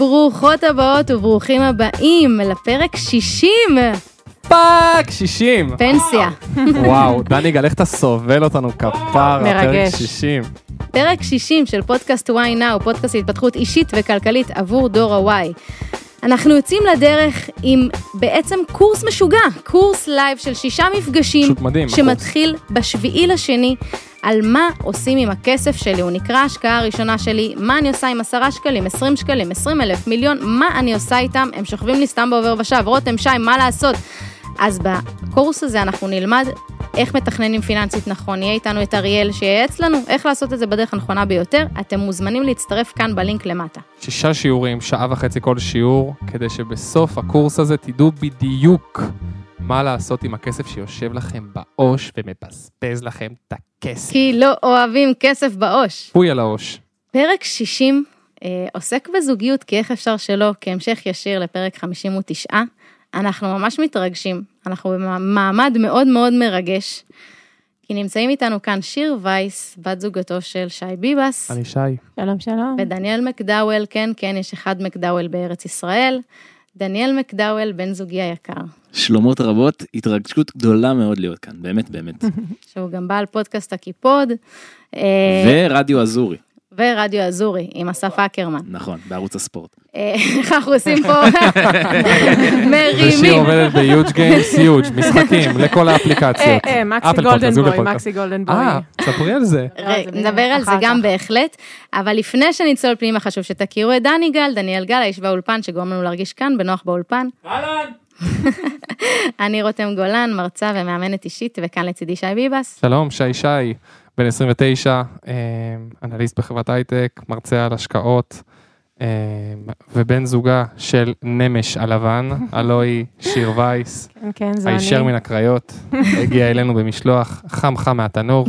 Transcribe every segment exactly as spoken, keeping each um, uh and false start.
ברוכות הבאות וברוכים הבאים לפרק שישים. פאק, שישים. פנסיה. וואו, דניגל, איך אתה סובל אותנו כפר, פרק שישים. פרק שישים של פודקאסט וואי נאו, פודקאסט להתפתחות אישית וכלכלית עבור דור הוואי. אנחנו יוצאים לדרך עם בעצם קורס משוגע, קורס לייב של שישה מפגשים, מדהים, שמתחיל בשביעי לשני, על מה עושים עם הכסף שלי, הוא נקרא ההשקעה הראשונה שלי, מה אני עושה עם עשרה שקלים, עשרים שקלים, עשרים אלף, מיליון, מה אני עושה איתם, הם שוכבים לי סתם בעובר ושב, רותם, שי, מה לעשות? אז בקורס הזה אנחנו נלמד איך מתכננים פיננסית נכון, יהיה איתנו את אריאל שייעץ לנו איך לעשות את זה בדרך הנכונה ביותר, אתם מוזמנים להצטרף כאן בלינק למטה. שישה שיעורים, שעה וחצי כל שיעור, כדי שבסוף הקורס הזה תדעו בדיוק מה לעשות עם הכסף שיושב לכם בעוש ומבזבז לכם את הכסף. כי לא אוהבים כסף בעוש. פוי על העוש. פרק שישים אה, עוסק בזוגיות, כי איך אפשר שלא, כהמשך ישיר לפרק חמישים ותשע, אנחנו ממש מתרגשים, אנחנו במעמד מאוד מאוד מרגש, כי נמצאים איתנו כאן שיר וייס, בת זוגתו של שי ביבס. אני שי. שלום שלום. ודניאל מקדאוול, כן, כן, יש אחד מקדאוול בארץ ישראל. דניאל מקדאוול, בן זוגי היקר. שלומות רבות, התרגשות גדולה מאוד להיות כאן, באמת, באמת. שהוא גם בעל פודקאסט הקיפוד. ורדיו אזורי. ורדיו אזורי, עם אסף אקרמן. נכון, בערוץ הספורט. איך אנחנו עושים פה מרימים. ושיר עובדת ביוג' גיימס, יוג', משחקים, לכל האפליקציות. אה, מקסי גולדן בוי, מקסי גולדן בוי. אה, ספרי על זה. נדבר על זה גם בהחלט, אבל לפני שנצלול פנימה חשוב שתכירו את דני גל, דניאל גל, האיש באולפן שגורם לנו להרגיש כאן, בנוח באולפן. אהלן! אני רותם גולן, מרצה ומאמנת אישית, וכאן לצידי שי ביבס. שלום, שי שי, בן עשרים ותשע, אנליסט בחברת הייטק, מרצה על השקעות, ובן זוגה של נמש הלבן, אלוהי שיר וייס, הישר מן הקריות, הגיע אלינו במשלוח, חם חם מהתנור.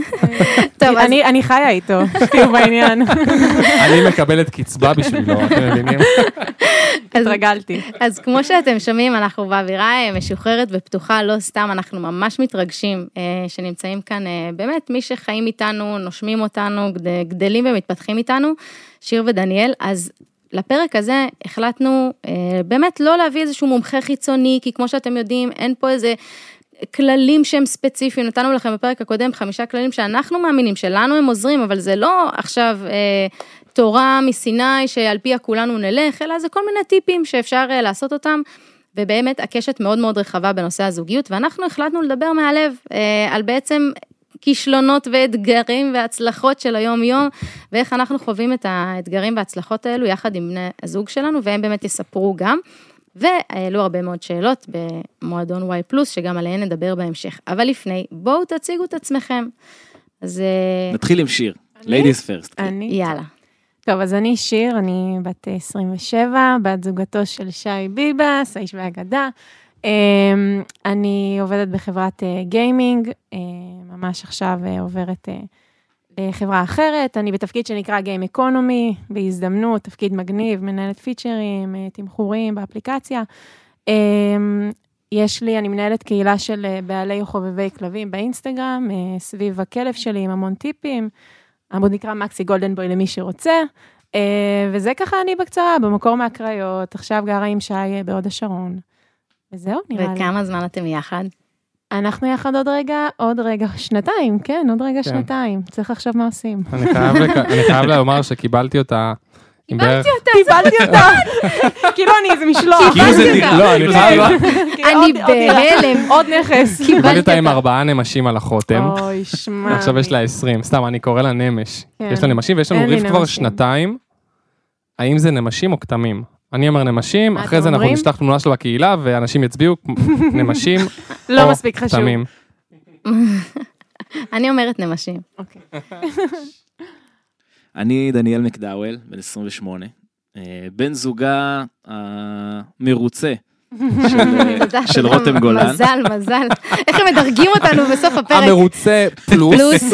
אני חיה איתו, שתהיו בעניין. אני מקבלת קצבה בשבילו, אתם מבינים? התרגלתי. אז כמו שאתם שומעים, אנחנו באווירה משוחררת ופתוחה, לא סתם, אנחנו ממש מתרגשים שנמצאים כאן, באמת מי שחיים איתנו, נושמים אותנו, גדלים ומתפתחים איתנו, שיר ודניאל. אז לפרק הזה החלטנו באמת לא להביא איזשהו מומחה חיצוני, כי כמו שאתם יודעים, אין פה איזה כללים שהם ספציפיים, נתנו לכם בפרק הקודם חמישה כללים שאנחנו מאמינים, שלנו הם עוזרים, אבל זה לא עכשיו תורה מסיני שעל פיה כולנו נלך, אלא זה כל מיני טיפים שאפשר לעשות אותם, ובאמת הקשת מאוד מאוד רחבה בנושא הזוגיות, ואנחנו החלטנו לדבר מהלב על בעצם כישלונות ואתגרים והצלחות של היום יום, ואיך אנחנו חווים את האתגרים וההצלחות האלו יחד עם בני הזוג שלנו, והם באמת יספרו גם, והעלו הרבה מאוד שאלות במועדון וואי פלוס, שגם עליהן נדבר בהמשך. אבל לפני, בואו תציגו את עצמכם. אז נתחיל עם שיר, ladies first. אני? יאללה. טוב, אז אני שיר, אני בת עשרים ושבע, בת זוגתו של שי ביבס, האיש והאגדה. אני עובדת בחברת גיימינג, ממש עכשיו עוברת לחברה אחרת, אני בתפקיד שנקרא גיים אקונומי, בהזדמנות, תפקיד מגניב, מנהלת פיצ'רים, תמחורים באפליקציה. יש לי, אני מנהלת קהילה של בעלי חובבי כלבים באינסטגרם, סביב הכלב שלי עם המון טיפים, עמוד נקרא מקסי גולדן בוי למי שרוצה, וזה ככה אני בקצרה, במקור מהקריות, עכשיו גרה עם שי בהוד השרון. וזהו, נראה לי. וכמה זמן אתם יחד? אנחנו יחד עוד רגע, עוד רגע, שנתיים, כן, עוד רגע שנתיים. צריך לחשוב מה עושים. אני חייב לומר שקיבלתי אותה. קיבלתי אותה. קיבלתי אותה. כאילו אני איזה משלוח. קיבלתי אותה. לא, אני חייב... אני בהלם. עוד נכס. קיבלתי אותה עם ארבעה נמשים על החותם. אוי, שמע. עכשיו יש לה עשרים. סתם, אני קורא לה נמש. יש לה נמשים, ויש לנו ריב כבר שנתיים. האם זה נמשים או כתמים? אני אומר נמשים, אחרי זה אנחנו נשלח תמונה שלו בקהילה, ואנשים יצביעו נמשים לא מספיק חשוב. אני אומרת נמשים. אני דניאל מקדאוול, בן עשרים ושמונה, בן זוגה המרוצה של רותם גולן. מזל, מזל. איך הם מדרגים אותנו בסוף הפרק? המרוצה פלוס.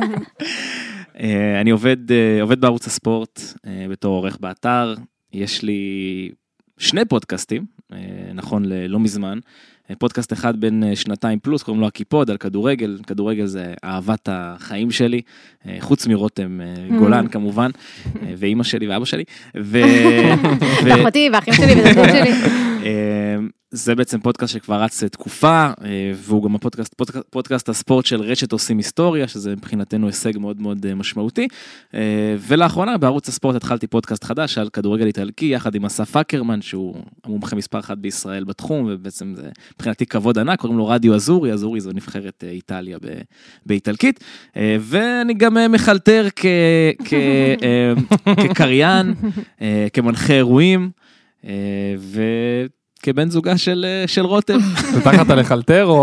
אני עובד, עובד בערוץ הספורט, בתור עורך באתר, יש לי שני פודקאסטים, נכון ללא מזמן, פודקאסט אחד בין שנתיים פלוס, קוראים לו הקיפוד, על כדורגל, כדורגל זה אהבת החיים שלי, חוץ מרותם גולן כמובן, ואימא שלי ואבא שלי, ואחותי ואחים שלי ודודים שלי. זה בעצם פודקאסט שכבר רץ תקופה, והוא גם הפודקאסט, פודקאסט, פודקאסט הספורט של רשת עושים היסטוריה, שזה מבחינתנו הישג מאוד מאוד משמעותי, ולאחרונה בערוץ הספורט התחלתי פודקאסט חדש על כדורגל איטלקי, יחד עם אסף אקרמן, שהוא המומחה מספר אחת בישראל בתחום, ובעצם זה מבחינתי כבוד ענק, קוראים לו רדיו אזורי, אזורי זו נבחרת איטליה באיטלקית, ואני גם מחלטר כקריין, כמנחה אירועים, ו... כבן זוגה של, של רותם. זה תחת הלחלטר או?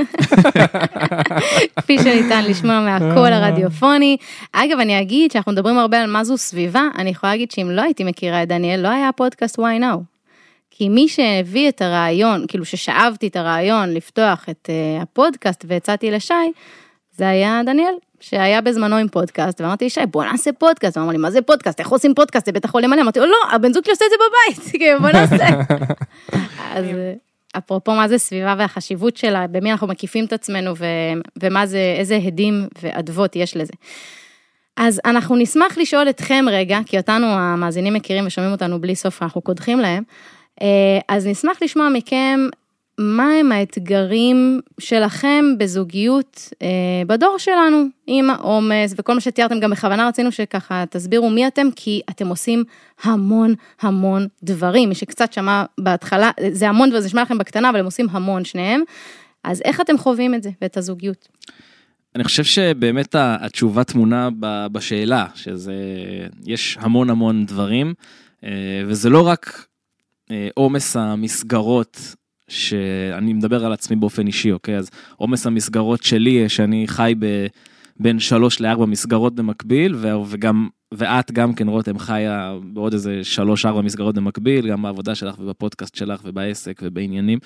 כפי שניתן לשמוע מהקול הרדיופוני. אגב, אני אגיד שאנחנו מדברים הרבה על מה זו סביבה, אני יכולה להגיד שאם לא הייתי מכירה את דניאל, לא היה פודקאסט Why Now. כי מי שהביא את הרעיון, כאילו ששאבתי את הרעיון לפתוח את uh, הפודקאסט והצעתי לשי, זה היה דניאל, שהיה בזמנו עם פודקאסט, ואמרתי לי, שי, בוא נעשה פודקאסט, הוא אמר לי, מה זה פודקאסט? איך עושים פודקאסט? זה בטח עולה מלא, אמרתי לו, לא, הבן זוג שלי עושה את זה בבית, בוא נעשה. אז אפרופו מה זה סביבה והחשיבות שלה, במי אנחנו מקיפים את עצמנו, ומה זה, איזה הדים ועדבות יש לזה. אז אנחנו נשמח לשאול אתכם רגע, כי אותנו המאזינים מכירים ושומעים אותנו בלי סוף, אנחנו קודחים להם, אז נשמח לשמוע מכם, מה הם האתגרים שלכם בזוגיות אה, בדור שלנו, עם העומס וכל מה שתיארתם, גם בכוונה רצינו שככה תסבירו מי אתם, כי אתם עושים המון המון דברים, מי שקצת שמע בהתחלה, זה המון וזה שמע לכם בקטנה, אבל הם עושים המון שניהם, אז איך אתם חווים את זה ואת הזוגיות? אני חושב שבאמת התשובה תמונה בשאלה, שזה, יש המון המון דברים, וזה לא רק עומס המסגרות, שאני מדבר על עצמי באופן אישי, אוקיי? אז עומס המסגרות שלי, שאני חי ב, בין שלוש לארבע מסגרות במקביל, וגם, ואת גם כן רותם חיה בעוד איזה שלוש ארבע מסגרות במקביל, גם בעבודה שלך ובפודקאסט שלך ובעסק ובעניינים.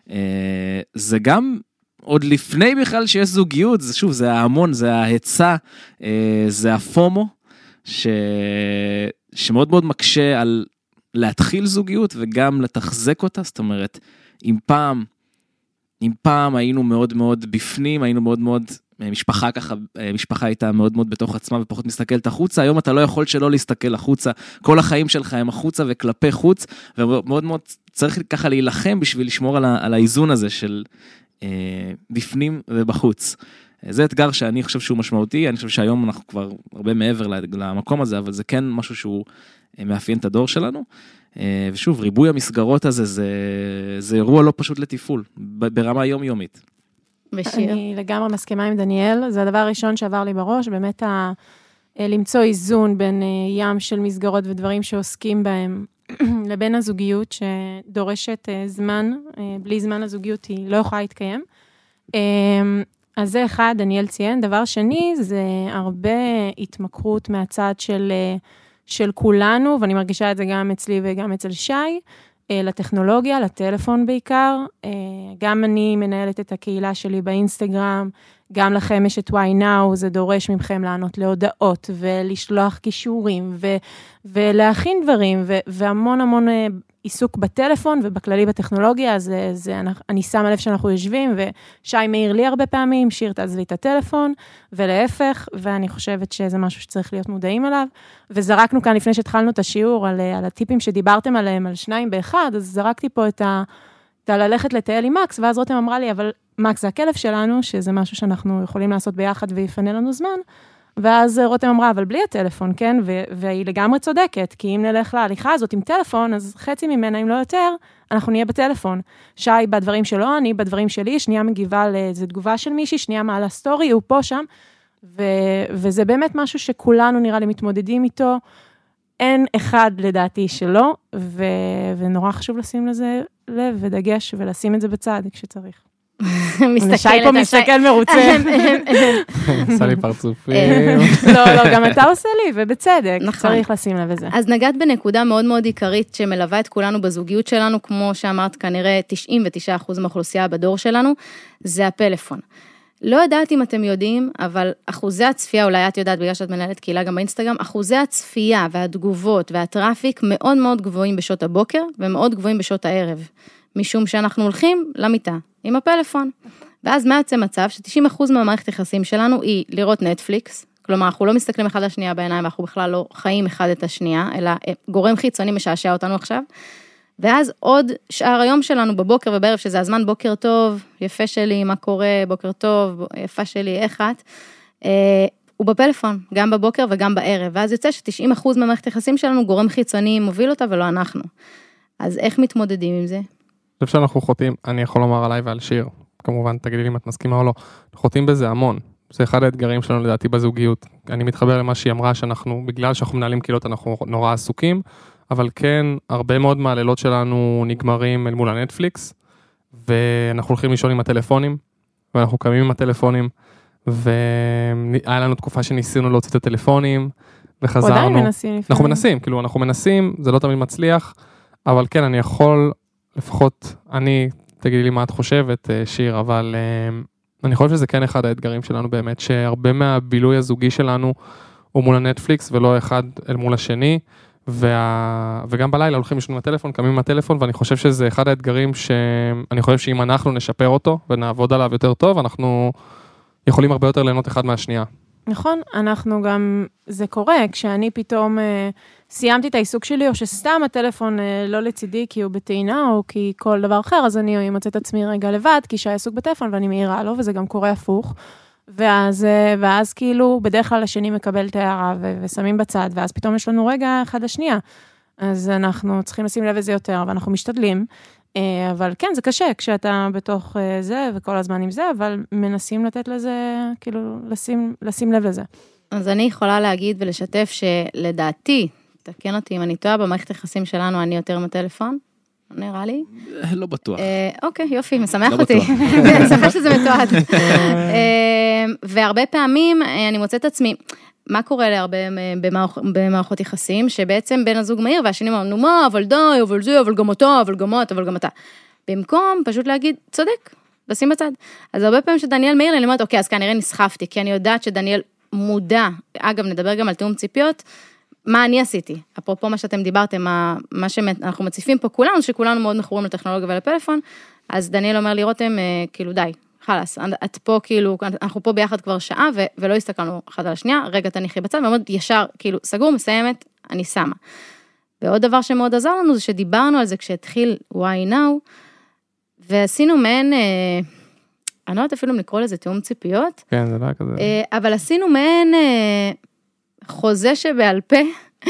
זה גם עוד לפני בכלל שיש זוגיות, זה שוב, זה ההמון, זה ההיצע, זה הפומו, ש... שמאוד מאוד מקשה על להתחיל זוגיות וגם לתחזק אותה, זאת אומרת, אם פעם, אם פעם היינו מאוד מאוד בפנים, היינו מאוד מאוד, משפחה ככה, משפחה הייתה מאוד מאוד בתוך עצמה ופחות מסתכלת החוצה, היום אתה לא יכול שלא להסתכל החוצה, כל החיים שלך הם החוצה וכלפי חוץ, ומאוד מאוד צריך ככה להילחם בשביל לשמור על, ה, על האיזון הזה של אה, בפנים ובחוץ. זה אתגר שאני חושב שהוא משמעותי, אני חושב שהיום אנחנו כבר הרבה מעבר למקום הזה, אבל זה כן משהו שהוא מאפיין את הדור שלנו, ושוב, ריבוי המסגרות הזה, זה, זה אירוע לא פשוט לטיפול, ברמה יומיומית. בשיר. אני לגמרי מסכימה עם דניאל, זה הדבר הראשון שעבר לי בראש, באמת ה, למצוא איזון בין ים של מסגרות ודברים שעוסקים בהם, לבין הזוגיות שדורשת זמן, בלי זמן הזוגיות היא לא יכולה להתקיים. אז זה אחד, דניאל ציין. דבר שני, זה הרבה התמכרות מהצד של, של כולנו, ואני מרגישה את זה גם אצלי וגם אצל שי, לטכנולוגיה, לטלפון בעיקר. גם אני מנהלת את הקהילה שלי באינסטגרם, גם לכם יש את Why Now, זה דורש מכם לענות להודעות, ולשלוח קישורים, ו- ולהכין דברים, ו- והמון המון עיסוק בטלפון, ובכללי בטכנולוגיה, אז זה, זה, אני שמה לב שאנחנו יושבים, ושי מעיר לי הרבה פעמים, שיר תעזבי את הטלפון, ולהפך, ואני חושבת שזה משהו שצריך להיות מודעים עליו, וזרקנו כאן לפני שהתחלנו את השיעור, על, על הטיפים שדיברתם עליהם, על שניים באחד, אז זרקתי פה את ה... את ללכת לטייל עם מקס, ואז רותם אמרה לי, אבל מקס זה הכלב שלנו, שזה משהו שאנחנו יכולים לעשות ביחד ויפנה לנו זמן, ואז רותם אמרה, אבל בלי הטלפון, כן? והיא לגמרי צודקת, כי אם נלך להליכה הזאת עם טלפון, אז חצי ממנה, אם לא יותר, אנחנו נהיה בטלפון. שי בדברים שלו, אני בדברים שלי, שנייה מגיבה לאיזו תגובה של מישהי, שנייה מעלה סטורי, הוא פה שם, וזה באמת משהו שכולנו נראה לי מתמודדים איתו, אין אחד לדעתי שלא, ונורא חשוב לשים לזה לב ודגש, ולשים את זה בצד כשצריך. שי פה מסתכל מרוצה. עשה לי פרצופים. לא, לא, גם אתה עושה לי, ובצדק, צריך לשים לב לזה. אז נגעת בנקודה מאוד מאוד עיקרית, שמלווה את כולנו בזוגיות שלנו, כמו שאמרת כנראה תשעים ותשעה אחוז מהאוכלוסייה בדור שלנו, זה הפלאפון. לא יודעת אם אתם יודעים, אבל אחוזי הצפייה, אולי את יודעת בגלל שאת מנהלת קהילה גם באינסטגרם, אחוזי הצפייה והתגובות והטראפיק מאוד מאוד גבוהים בשעות הבוקר, ומאוד גבוהים בשעות הערב. משום שאנחנו הולכים למיטה עם הפלאפון. ואז מה יוצא מצב? ש-תשעים אחוז מהמערכת יחסים שלנו היא לראות נטפליקס, כלומר, אנחנו לא מסתכלים אחד לשנייה בעיניים, אנחנו בכלל לא חיים אחד את השנייה, אלא גורם חיצוני משעשע אותנו עכשיו. ואז עוד שאר היום שלנו בבוקר ובערב, שזה הזמן בוקר טוב, יפה שלי, מה קורה, בוקר טוב, יפה שלי, איך את? הוא בפלאפון, גם בבוקר וגם בערב. ואז יוצא ש-תשעים אחוז מהמערכת יחסים שלנו גורם חיצוני מוביל אותה ולא אנחנו. אז איך מתמודדים עם זה? אני חושב שאנחנו חוטאים, אני יכול לומר עליי ועל שיר, כמובן, תגידי לי אם את מסכימה או לא, חוטאים בזה המון. זה אחד האתגרים שלנו לדעתי בזוגיות. אני מתחבר למה שהיא אמרה, שאנחנו, בגלל שאנחנו מנהלים קהילות, אנחנו נורא עסוקים, אבל כן, הרבה מאוד מהלילות שלנו נגמרים אל מול הנטפליקס, ואנחנו הולכים לישון עם הטלפונים, ואנחנו קמים עם הטלפונים, והיה לנו תקופה שניסינו להוציא את הטלפונים, וחזרנו. עדיין מנסים לפעמים. אנחנו מנסים, כאילו, אנחנו מנסים, זה לא תמיד מצליח, אבל כן, אני יכול, לפחות, אני, תגידי לי מה את חושבת, שיר, אבל אני חושב שזה כן אחד האתגרים שלנו באמת, שהרבה מהבילוי הזוגי שלנו הוא מול הנטפליקס, ולא אחד אל מול השני, וה... וגם בלילה הולכים לשנות מהטלפון, קמים מהטלפון, ואני חושב שזה אחד האתגרים שאני חושב שאם אנחנו נשפר אותו, ונעבוד עליו יותר טוב, אנחנו יכולים הרבה יותר ליהנות אחד מהשנייה. נכון, אנחנו גם, זה קורה, כשאני פתאום אה, סיימתי את העיסוק שלי, או שסתם הטלפון אה, לא לצידי, כי הוא בטעינה, או כי כל דבר אחר, אז אני מוצאת עצמי רגע לבד, כי שהעיסוק בטלפון, ואני מעירה לו, וזה גם קורה הפוך. ואז, אה, ואז כאילו, בדרך כלל השני מקבל את ההערה, ו- ושמים בצד, ואז פתאום יש לנו רגע אחד השנייה. אז אנחנו צריכים לשים לב לזה יותר, ואנחנו משתדלים. אה, אבל כן, זה קשה, כשאתה בתוך אה, זה, וכל הזמן עם זה, אבל מנסים לתת לזה, כאילו, לשים, לשים לב לזה. אז אני יכולה להגיד ולשתף שלדעתי, תקן אותי אם אני טועה, במערכת היחסים שלנו אני יותר מטלפון, נראה לי. לא בטוח. אוקיי, יופי, משמח אותי. אני שמחה שזה מתועד. והרבה פעמים אני מוצאת עצמי, מה קורה להרבה במערכות יחסים, שבעצם בן הזוג מהיר, והשני אומר, נו מה, אבל די, אבל זה, אבל גם אתה, אבל גם את, אבל גם אתה. במקום פשוט להגיד, צודק, לשים בצד. אז הרבה פעמים שדניאל מהיר, אני אומרת, אוקיי, אז כנראה נסחפתי, כי אני יודעת שדניאל מודע, אגב, נדבר גם על תיאום ציפיות, מה אני עשיתי? אפרופו מה שאתם דיברתם, מה, מה שאנחנו מציפים פה כולנו, שכולנו מאוד מכורים לטכנולוגיה ולפלאפון, אז דניאל אומר לי, רותם, כאילו די, חלס, את פה כאילו, אנחנו פה ביחד כבר שעה, ו- ולא הסתכלנו אחד על השנייה, רגע תניחי בצד, ואומרת ישר, כאילו, סגור, מסיימת, אני שמה. ועוד דבר שמאוד עזר לנו, זה שדיברנו על זה כשהתחיל Why Now, ועשינו מעין, אה, אני לא יודעת אפילו אם לקרוא לזה תיאום ציפיות, כן, זה לא כזה. אה, אבל עשינו מעין אה, חוזה שבעל פה,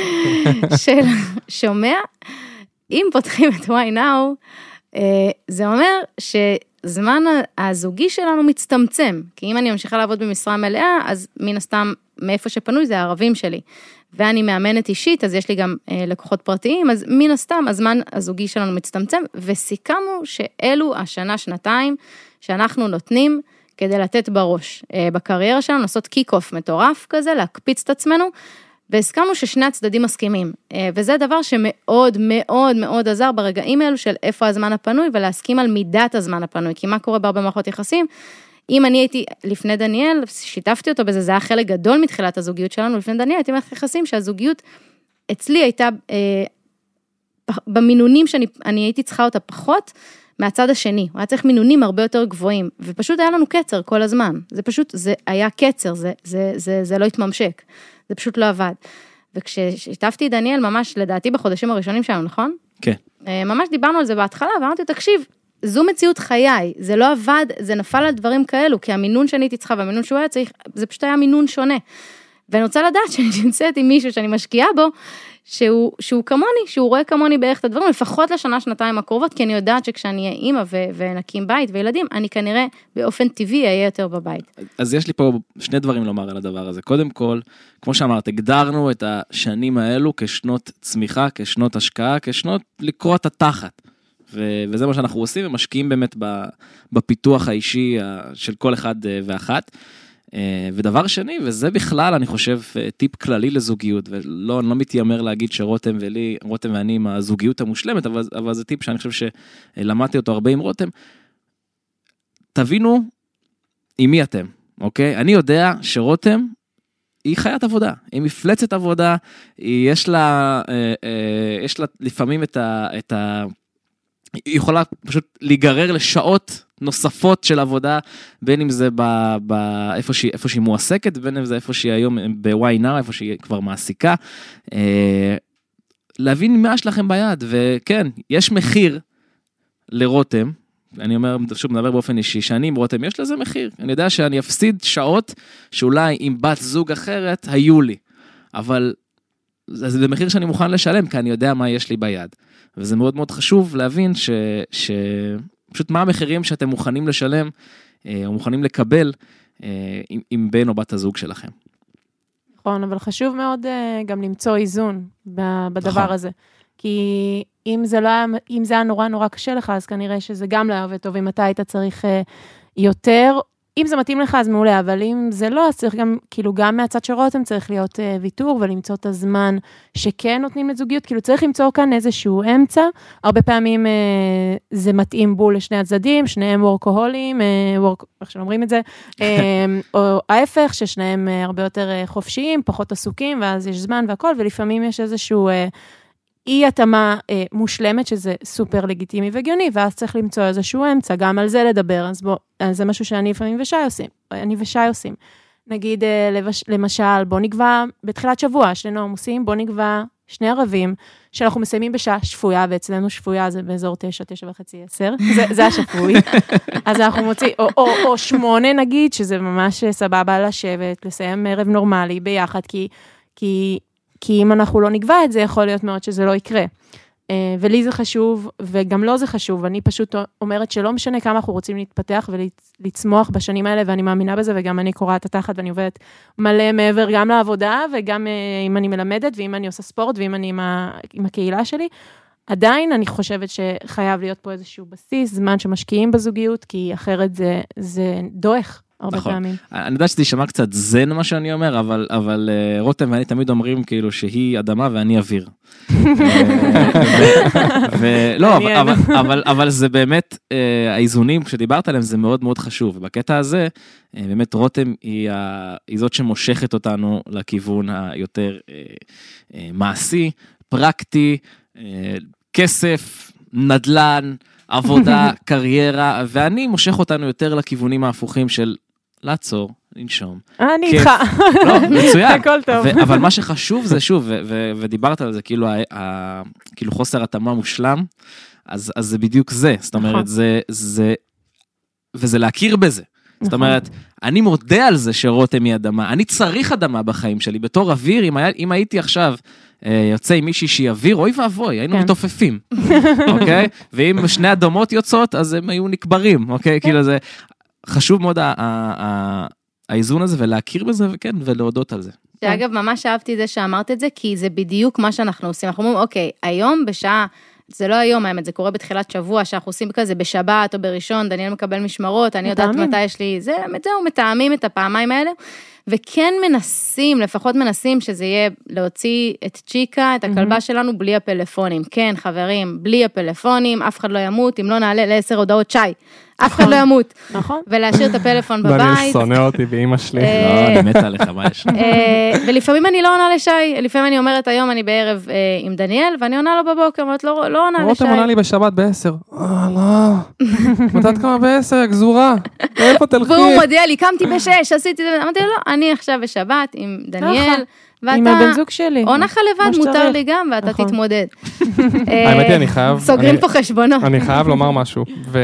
של שומע, אם פותחים את Why Now, אה, זה אומר ש... זמן הזוגי שלנו מצטמצם, כי אם אני ממשיכה לעבוד במשרה מלאה, אז מן הסתם מאיפה שפנוי זה הערבים שלי, ואני מאמנת אישית, אז יש לי גם אה, לקוחות פרטיים, אז מן הסתם הזמן הזוגי שלנו מצטמצם, וסיכמנו שאלו השנה, שנתיים, שאנחנו נותנים כדי לתת בראש. אה, בקריירה שלנו לעשות קיק-אוף מטורף כזה, להקפיץ את עצמנו, והסכמנו ששני הצדדים מסכימים, וזה דבר שמאוד מאוד מאוד עזר ברגעים האלו של איפה הזמן הפנוי, ולהסכים על מידת הזמן הפנוי, כי מה קורה בהרבה מערכות יחסים, אם אני הייתי לפני דניאל, שיתפתי אותו בזה, זה היה חלק גדול מתחילת הזוגיות שלנו, לפני דניאל הייתי מערכת יחסים שהזוגיות אצלי הייתה אה, במינונים שאני אני הייתי צריכה אותה פחות, מהצד השני, הוא היה צריך מינונים הרבה יותר גבוהים, ופשוט היה לנו קצר כל הזמן, זה פשוט, זה היה קצר, זה, זה, זה, זה לא התממשק. זה פשוט לא עבד. וכששיתפתי דניאל, ממש לדעתי בחודשים הראשונים שלנו, נכון? כן. ממש דיברנו על זה בהתחלה, ואמרתי, תקשיב, זו מציאות חיי, זה לא עבד, זה נפל על דברים כאלו, כי המינון שאני הייתי צריכה, והמינון שהוא היה צריך, זה פשוט היה מינון שונה. ואני רוצה לדעת שאני נמצאת עם מישהו שאני משקיעה בו, שהוא, שהוא כמוני, שהוא רואה כמוני בערך את הדברים, לפחות לשנה, שנתיים הקרובות, כי אני יודעת שכשאני אהיה אימא ו- ונקים בית וילדים, אני כנראה באופן טבעי אהיה יותר בבית. אז יש לי פה שני דברים לומר על הדבר הזה. קודם כל, כמו שאמרת, הגדרנו את השנים האלו כשנות צמיחה, כשנות השקעה, כשנות לקרוא את התחת. ו- וזה מה שאנחנו עושים, ומשקיעים באמת בפיתוח האישי של כל אחד ואחת. ודבר שני, וזה בכלל, אני חושב, טיפ כללי לזוגיות, ולא, אני לא מתיימר להגיד שרותם ולי, רותם ואני עם הזוגיות המושלמת, אבל, אבל זה טיפ שאני חושב שלמדתי אותו הרבה עם רותם. תבינו עם מי אתם, אוקיי? אני יודע שרותם היא חיית עבודה, היא מפלצת עבודה, היא, יש לה, יש לה לפעמים את ה, את ה היא יכולה פשוט להיגרר לשעות נוספות של עבודה, בין אם זה ב, ב, איפה, שהיא, איפה שהיא מועסקת, בין אם זה איפה שהיא היום ב-וואי נאו, איפה שהיא כבר מעסיקה, להבין מה יש לכם ביד, וכן, יש מחיר לרותם, אני אומר, שוב, מדבר באופן אישי, שאני עם רותם, יש לזה מחיר, אני יודע שאני אפסיד שעות, שאולי עם בת זוג אחרת, היו לי, אבל זה במחיר שאני מוכן לשלם, כי אני יודע מה יש לי ביד, וזה מאוד מאוד חשוב להבין ש... ש... פשוט מה המחירים שאתם מוכנים לשלם, או מוכנים לקבל, עם, עם בן או בת הזוג שלכם. נכון, אבל חשוב מאוד גם למצוא איזון בדבר הזה. כי אם זה לא היה, אם זה היה נורא נורא קשה לך, אז כנראה שזה גם לא היה עובד טוב, אם אתה היית צריך יותר, אם זה מתאים לך אז מעולה, אבל אם זה לא, אז צריך גם, כאילו גם מהצד של רותם צריך להיות uh, ויתור, ולמצוא את הזמן שכן נותנים לזוגיות, כאילו צריך למצוא כאן איזשהו אמצע, הרבה פעמים uh, זה מתאים בול לשני הצדדים, שניהם וורקוהולים, uh, וורק, איך שאומרים את זה, uh, או ההפך, ששניהם uh, הרבה יותר uh, חופשיים, פחות עסוקים, ואז יש זמן והכל, ולפעמים יש איזשהו... Uh, אי התאמה אה, מושלמת, שזה סופר לגיטימי וגיוני, ואז צריך למצוא איזשהו אמצע, גם על זה לדבר, אז בוא, אז זה משהו שאני לפעמים ושי עושים, אני ושי עושים. נגיד, אה, לבש, למשל, בוא נקבע, בתחילת שבוע, שנינו עמוסים, בוא נקבע שני ערבים, שאנחנו מסיימים בשעה שפויה, ואצלנו שפויה זה באזור תשע, תשע וחצי, עשר, זה, זה השפוי. אז אנחנו מוצאים, או, או, או שמונה נגיד, שזה ממש סבבה לשבת, לסיים ערב נורמלי ביחד, כי, כי, כי אם אנחנו לא נקבע את זה, יכול להיות מאוד שזה לא יקרה. ולי זה חשוב, וגם לא זה חשוב, אני פשוט אומרת שלא משנה כמה אנחנו רוצים להתפתח ולצמוח בשנים האלה, ואני מאמינה בזה, וגם אני קוראת התחת, ואני עובדת מלא מעבר גם לעבודה, וגם אם אני מלמדת, ואם אני עושה ספורט, ואם אני עם, ה, עם הקהילה שלי, עדיין אני חושבת שחייב להיות פה איזשהו בסיס, זמן שמשקיעים בזוגיות, כי אחרת זה, זה דוח. הרבה נכון. פעמים. אני יודע שזה יישמע קצת זן מה שאני אומר, אבל, אבל רותם ואני תמיד אומרים כאילו שהיא אדמה ואני אוויר. ולא, אבל, אבל, אבל זה באמת, האיזונים שדיברת עליהם זה מאוד מאוד חשוב. ובקטע הזה, באמת רותם היא, היא זאת שמושכת אותנו לכיוון היותר מעשי, פרקטי, כסף, נדלן, עבודה, קריירה, ואני מושך אותנו יותר לכיוונים ההפוכים של לעצור, לנשום. אני איתך. לא, מצוין. הכל טוב. אבל מה שחשוב זה שוב, ודיברת על זה, כאילו חוסר התאמה מושלם, אז זה בדיוק זה. זאת אומרת, זה, וזה להכיר בזה. זאת אומרת, אני מודה על זה שרותם היא אדמה, אני צריך אדמה בחיים שלי, בתור אוויר, אם הייתי עכשיו יוצא עם מישהי שהיא אוויר, אוי ואבוי, היינו מתעופפים, אוקיי? ואם שני אדמות יוצאות, אז הם היו נקברים, אוקיי? כאילו זה חשוב מאוד האיזון הזה, ולהכיר בזה, וכן, ולהודות על זה. שאגב, ממש אהבתי את זה שאמרת את זה, כי זה בדיוק מה שאנחנו עושים. אנחנו אומרים, אוקיי, היום בשעה, זה לא היום, האמת, זה קורה בתחילת שבוע, שאנחנו עושים כזה בשבת או בראשון, דניאל מקבל משמרות, אני יודעת מתי יש לי, זה, זהו, מתאמים את הפעמיים האלה, וכן מנסים, לפחות מנסים, שזה יהיה להוציא את צ'יקה, את הכלבה שלנו, בלי הפלאפונים. כן, חברים, בלי הפלאפונים, אף אחד לא ימות, אם לא נעלה לעשר הודעות שי, אף אחד לא ימות. נכון. ולהשאיר את הפלאפון בבית. דניאל שונא אותי באמא שלי. לא, אני מתה עליך, מה יש? ולפעמים אני לא עונה לשי, לפעמים אני אומרת, היום אני בערב עם דניאל, ואני עונה לו בבוקר, אומרת, לא עונה לשי. רותם עונה לי בשבת בעשר. אה, לא. מתת כמה בעשר, גזורה. איפה תלכי? והוא מודיע לי, קמתי בשש, עשיתי זה, אמרתי לו, לא, אני עכשיו בשבת עם דניאל, ואתה... עם הבן זוג שלי. עונה לך לבד, מותר לי גם, ואתה תתמודד. האמת היא, אני חייב... סוגרים פה חשבונות. אני חייב לומר משהו,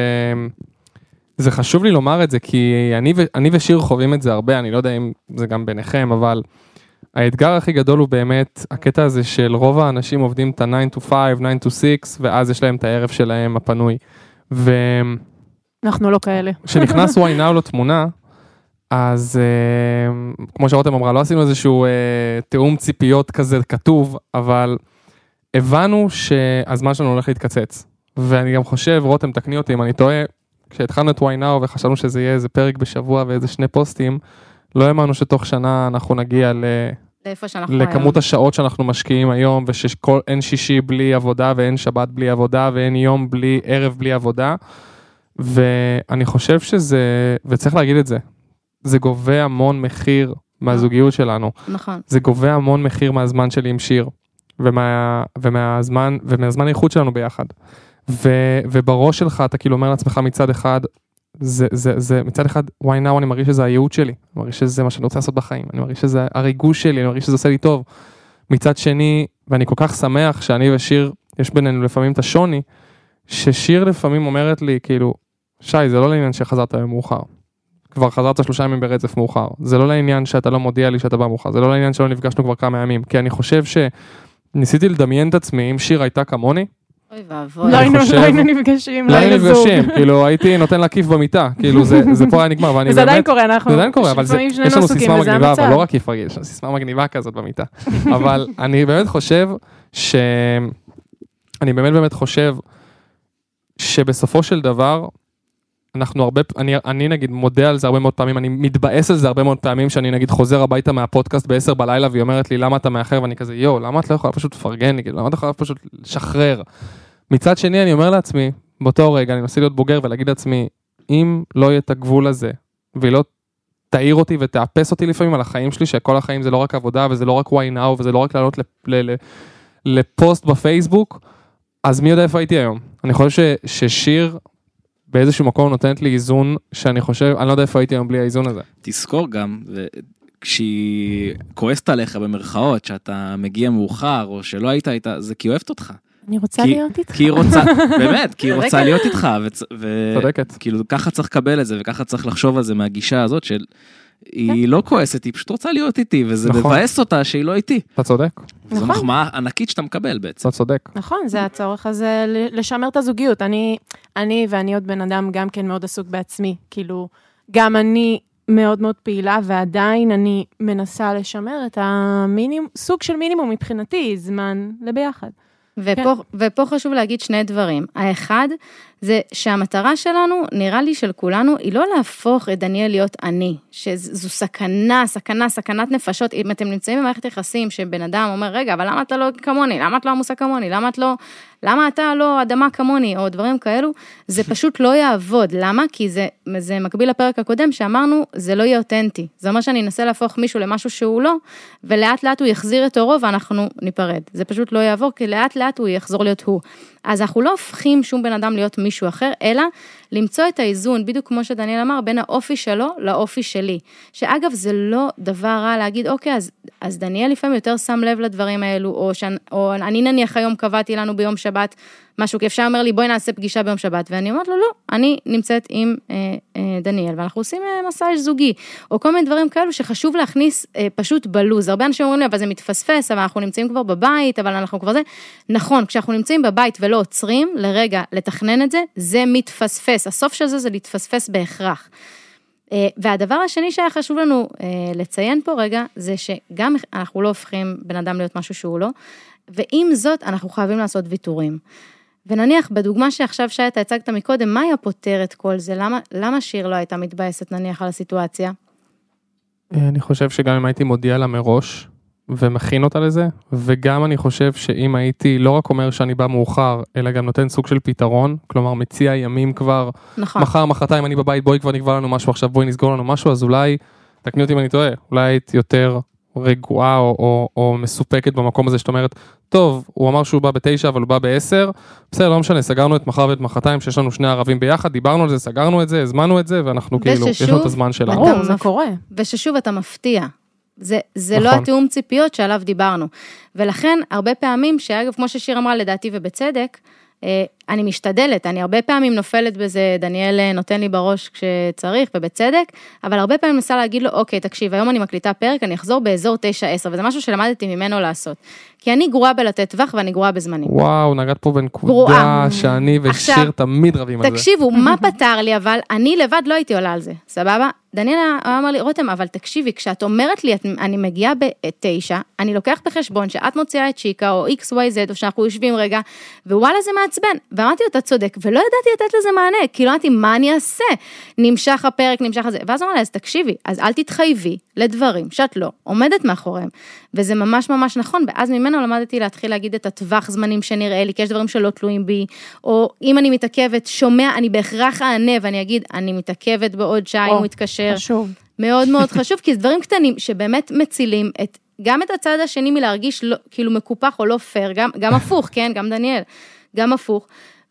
וזה חשוב לי לומר את זה, כי אני ושיר חווים את זה הרבה, אני לא יודע אם זה גם ביניכם, אבל האתגר הכי גדול הוא באמת, הקטע הזה של רוב האנשים עובדים את ה-nine to five, nine to six, ואז יש להם את הערב שלהם הפנוי. ו... אנחנו לא כאלה. כשנכנס וואי נאו לתמונה, אז uh, כמו שרותם אמרה, לא עשינו איזשהו uh, תאום ציפיות כזה כתוב, אבל הבנו שהזמן שלנו הולך להתקצץ. ואני גם חושב, רותם תקני אותי אם אני טועה, כשהתחלנו את וואי נאו וחשבנו שזה יהיה איזה פרק בשבוע ואיזה שני פוסטים, לא האמנו שתוך שנה אנחנו נגיע ל... לכמות השעות שאנחנו משקיעים היום, ושאין שישי בלי עבודה, ואין שבת בלי עבודה, ואין יום בלי, ערב בלי עבודה. ואני חושב שזה, וצריך להגיד את זה, זה גובה המון מחיר מהזוגיות שלנו. נכון. זה גובה המון מחיר מהזמן שלי עם שיר, ומה, ומהזמן, ומהזמן האיכות שלנו ביחד. ו- ובראש שלך אתה כאילו אומר לעצמך מצד אחד, זה, זה, זה, מצד אחד, why now אני מרגיש שזה הייעוד שלי, אני מרגיש שזה מה שאני רוצה לעשות בחיים, אני מרגיש שזה הריגוש שלי, אני מרגיש שזה עושה לי טוב. מצד שני, ואני כל כך שמח שאני ושיר, יש בינינו לפעמים את השוני, ששיר לפעמים אומרת לי, כאילו, שי, זה לא לעניין שחזרת היום מאוחר. כבר חזרת שלושה ימים ברצף מאוחר. זה לא לעניין שאתה לא מודיע לי שאתה בא מאוחר. זה לא לעניין שלא נפגשנו כבר כמה ימים. כי אני חושב שניסיתי לדמיין את עצמי, אם שיר הייתה כמוני, אוי ואבוי. לא היינו נפגשים, לא היינו נפגשים, כאילו הייתי נותן לה כיף במיטה, כאילו זה פה היה נגמר, ואני באמת... זה עדיין קורה, אנחנו... זה עדיין קורה, אבל יש לנו סיסמה מגניבה, אבל לא רק כיף רגיל, יש לנו סיסמה מגניבה כזאת במיטה. אבל אני באמת חושב ש... אני באמת באמת חושב שבסופו של דבר, אנחנו הרבה, אני, אני נגיד מודה על זה הרבה מאוד פעמים, אני מתבאס על זה הרבה מאוד פעמים, שאני נגיד חוזר הביתה מהפודקאסט בעשר בלילה, והיא אומרת לי, למה אתה מאחר? ואני כזה, יו, למה את לא יכולה פשוט לפרגן? נגיד, למה אתה יכולה פשוט לשחרר? מצד שני, אני אומר לעצמי, באותו רגע, אני מנסה להיות בוגר ולהגיד לעצמי, אם לא יהיה את הגבול הזה, והיא לא תעיר אותי ותאפס אותי לפעמים על החיים שלי, שכל החיים זה לא רק עבודה, וזה לא רק why now, וזה לא רק לעלות לפוסט בפייסבוק, אז מי יודע איפה הייתי היום? אני חושב ששיר באיזשהו מקום נותנת לי איזון, שאני חושב, אני לא יודע איפה הייתי היום בלי האיזון הזה. תזכור גם, כשהיא כועסת עליך במרכאות, שאתה מגיע מאוחר, או שלא היית איתה, זה כי אוהבת אותך. אני רוצה להיות איתך. כי היא רוצה, באמת, כי היא רוצה להיות איתך, צודקת. וכאילו ככה צריך לקבל את זה, וככה צריך לחשוב על זה מהגישה הזאת, של... היא לא כועסת, היא פשוט רוצה להיות איתי, וזה מבאס אותה שהיא לא איתי. אתה צודק. זו מחמאה ענקית שאתה מקבל בעצם. אתה צודק. נכון, זה הצורך הזה לשמר את הזוגיות. אני, אני ואני עוד בן אדם גם כן מאוד עסוק בעצמי. כאילו, גם אני מאוד מאוד פעילה, ועדיין אני מנסה לשמר את המינימום, סוג של מינימום מבחינתי, זמן לביחד. ופה, ופה חשוב להגיד שני דברים. האחד, זה שהמטרה שלנו, נראה לי של כולנו, היא לא להפוך את דניאל להיות אני, שזו סכנה, סכנה, סכנת נפשות. אם אתם נמצאים במערכת יחסים, שבן אדם אומר, רגע, אבל למה אתה לא כמוני? למה את לא עמוסה כמוני? למה את לא, למה אתה לא אדמה כמוני? או דברים כאלו, זה פשוט לא יעבוד. למה? כי זה, זה מקביל לפרק הקודם, שאמרנו, זה לא יהיה אותנטי. זה אומר שאני אנסה להפוך מישהו למשהו שהוא לא, ולאט לאט הוא יחזיר את אורו, ואנחנו ניפרד. זה פשוט לא יעבור, כי לאט לאט הוא יחזור להיות הוא. אז אנחנו לא הופכים שום בן אדם להיות מישהו אחר, אלא למצוא את האיזון, בדיוק כמו שדניאל אמר, בין האופי שלו לאופי שלי. שאגב, זה לא דבר רע להגיד, אוקיי, אז, אז דניאל לפעמים יותר שם לב לדברים האלו, או, שאני, או אני נניח היום קבעתי לנו ביום שבת, משהו, כי אפשר אומר לי, בואי נעשה פגישה ביום שבת, ואני אומרת לו, לא, אני נמצאת עם אה, אה, דניאל, ואנחנו עושים אה, מסאז' זוגי, או כל מיני דברים כאלו שחשוב להכניס אה, פשוט בלוז. הרבה אנשים אומרים לי, אבל זה מתפספס, אבל אנחנו נמצאים כבר בבית, אבל אנחנו כבר זה. נכון, כשאנחנו נמצאים בבית ולא עוצרים, לרגע לתכנן את זה, זה מתפספס. הסוף של זה זה להתפספס בהכרח. אה, והדבר השני שהיה חשוב לנו אה, לציין פה רגע, זה שגם אנחנו לא הופכים בן אדם להיות משהו שהוא לא, ועם זאת אנחנו חייבים לעשות ויתורים. ונניח, בדוגמה שעכשיו שי אתה הצגת מקודם, מה היה פותר את כל זה? למה, למה שיר לא הייתה מתבאסת נניח על הסיטואציה? אני חושב שגם אם הייתי מודיע לה מראש, ומכין אותה לזה, וגם אני חושב שאם הייתי לא רק אומר שאני בא מאוחר, אלא גם נותן סוג של פתרון, כלומר מציע ימים כבר, נכון. מחר, מחרתיים אני בבית, בואי כבר נקבע לנו משהו, עכשיו בואי נסגור לנו משהו, אז אולי, תקני אותי אם אני טועה, אולי היית יותר רגועה או, או, או מסופקת במקום הזה, שאת אומרת, טוב, הוא אמר שהוא בא בתשע, אבל הוא בא בעשר, בסדר, לא משנה, סגרנו את מחר ואת מחרתיים, שיש לנו שני ערבים ביחד, דיברנו על זה, סגרנו את זה, הזמנו את זה, ואנחנו כאילו, יש לנו את הזמן שלנו. ברור, זה קורה. וששוב אתה מפתיע. זה, זה נכון. לא התיאום ציפיות שעליו דיברנו. ולכן, הרבה פעמים, שאגב, כמו ששיר אמרה לדעתי ובצדק, אני משתדלת, אני הרבה פעמים נופלת בזה, דניאל נותן לי בראש כשצריך ובצדק, אבל הרבה פעמים נסה להגיד לו, אוקיי, תקשיב, היום אני מקליטה פרק, אני אחזור באזור תשע עשר, וזה משהו שלמדתי ממנו לעשות. כי אני גרועה בלתת טווח ואני גרועה בזמנים. וואו, נגעת פה בנקודה גרועה. שאני ושיר עכשיו, תמיד רבים על זה. תקשיבו, מה פתר לי, אבל אני לבד לא הייתי עולה על זה, סבבה? דניאל אמר לי, רותם, אבל תקשיבי, כשאת אומרת לי, אני מגיעה בתשע, אני לוקח בחשבון שאת מוציאה את שיקה, או אקס וואי זד, או שאנחנו יושבים רגע, ווואלה זה מעצבן, ואמרתי לו, אתה צודק, ולא ידעתי לתת לזה מענה, כי לא ידעתי מה אני אעשה, נמשך הפרק, נמשך הזה, ואז אמר לי, אז תקשיבי, אז אל תתחייבי לדברים שאת לא עומדת מאחוריהם, וזה ממש ממש נכון, ואז ממנו למדתי להתחיל להגיד את הטווח זמנים שנראה לי, כי יש דברים שלא תלויים בי, או אם אני מתעכבת, שומע, אני בהכרח אענה, ואני אגיד, אני מתעכבת בעוד שעה, אם הוא יתקשר. חשוב. מאוד מאוד חשוב, כי זה דברים קטנים שבאמת מצילים את, גם את הצד השני מלהרגיש לא, כאילו מקופח או לא פייר, גם, גם הפוך, כן, גם דניאל, גם הפוך.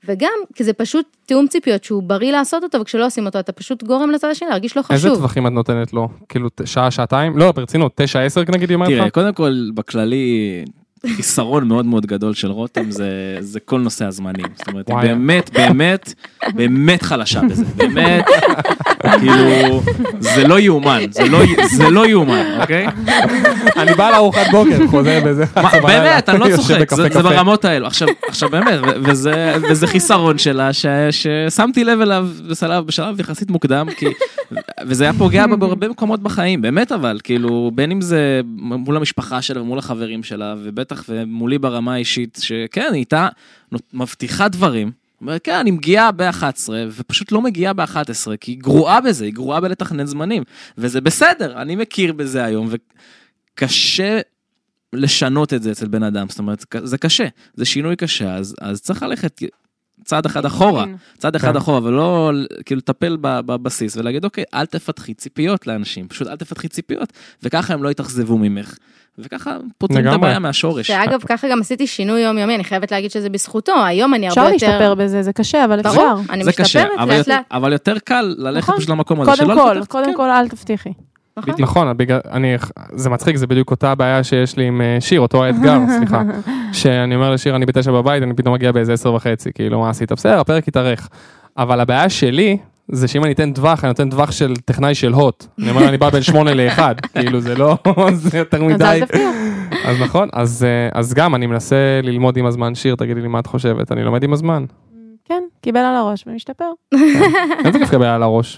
וגם, כי זה פשוט תיאום ציפיות שהוא בריא לעשות אותו, וכשלא עושים אותו, אתה פשוט גורם לצד השני, להרגיש לא חשוב. איזה טווחים את נותנת לו? כאילו, שעה, שעתיים? לא, ברצינות, תשע, עשר, נגיד, היא אומרת לך? תראה, קודם כל, בכללי, חיסרון מאוד מאוד גדול של רותם, זה, זה כל נושא הזמנים. זאת אומרת, היא באמת, באמת, באמת חלשה בזה. באמת, כאילו, זה לא יאומן, זה לא, זה לא יאומן, אוקיי? אני בא לארוחת בוקר, חוזר בזה. באמת, אני לא צוחק, זה ברמות האלו. עכשיו, עכשיו באמת, וזה, וזה חיסרון שלה, ששמתי לב אליו בשלב, בשלב יחסית מוקדם, כי, וזה היה פוגע בהרבה מקומות בחיים, באמת אבל, כאילו, בין אם זה מול המשפחה שלה ומול החברים שלה, ובטח ומולי ברמה האישית, שכן, היא הייתה מבטיחה דברים, אומרת, כן, אני מגיעה ב-אחת עשרה, ופשוט לא מגיעה ב-אחת עשרה, כי היא גרועה בזה, היא גרועה בלתכנן זמנים, וזה בסדר, אני מכיר בזה היום, וקשה לשנות את זה אצל בן אדם, זאת אומרת, זה קשה, זה שינוי קשה, אז, אז צריך ללכת צעד אחד אחורה, צעד אחד אחורה, ולא כאילו לטפל בבסיס, ולהגיד, אוקיי, אל תפתחי ציפיות לאנשים, פשוט אל תפתחי ציפיות, וככה הם לא יתאכזבו ממך. וככה פותרים את הבעיה מהשורש. שאגב, ככה גם עשיתי שינוי יומיומי, אני חייבת להגיד שזה בזכותו, היום אני הרבה יותר... אפשר להשתפר בזה, זה קשה, אבל אפשר. ברור, אני משתפרת לאט לאט. אבל יותר קל ללכת פשוט למקום הזה. קודם כל, קודם כל אל תבטיחי. נכון, זה מצחיק, זה בדיוק אותה הבעיה שיש לי עם שיר, אותו האתגר, סליחה, שאני אומר לשיר, אני בתשע בבית, אני פתאום מגיע באיזה עשר וחצי, כאילו מה עשית? בסדר, הפרק יתארך. אבל הבעיה שלי, זה שאם אני אתן טווח, אני נותן טווח של טכנאי של הוט. אני אומר, אני בא בין שמונה לאחד, כאילו זה לא, זה יותר מדי. אז נכון, אז גם אני מנסה ללמוד עם הזמן. שיר, תגידי לי מה את חושבת, אני לומד עם הזמן. כן, קיבל על הראש ומשתפר. איזה כיף קיבל על הראש.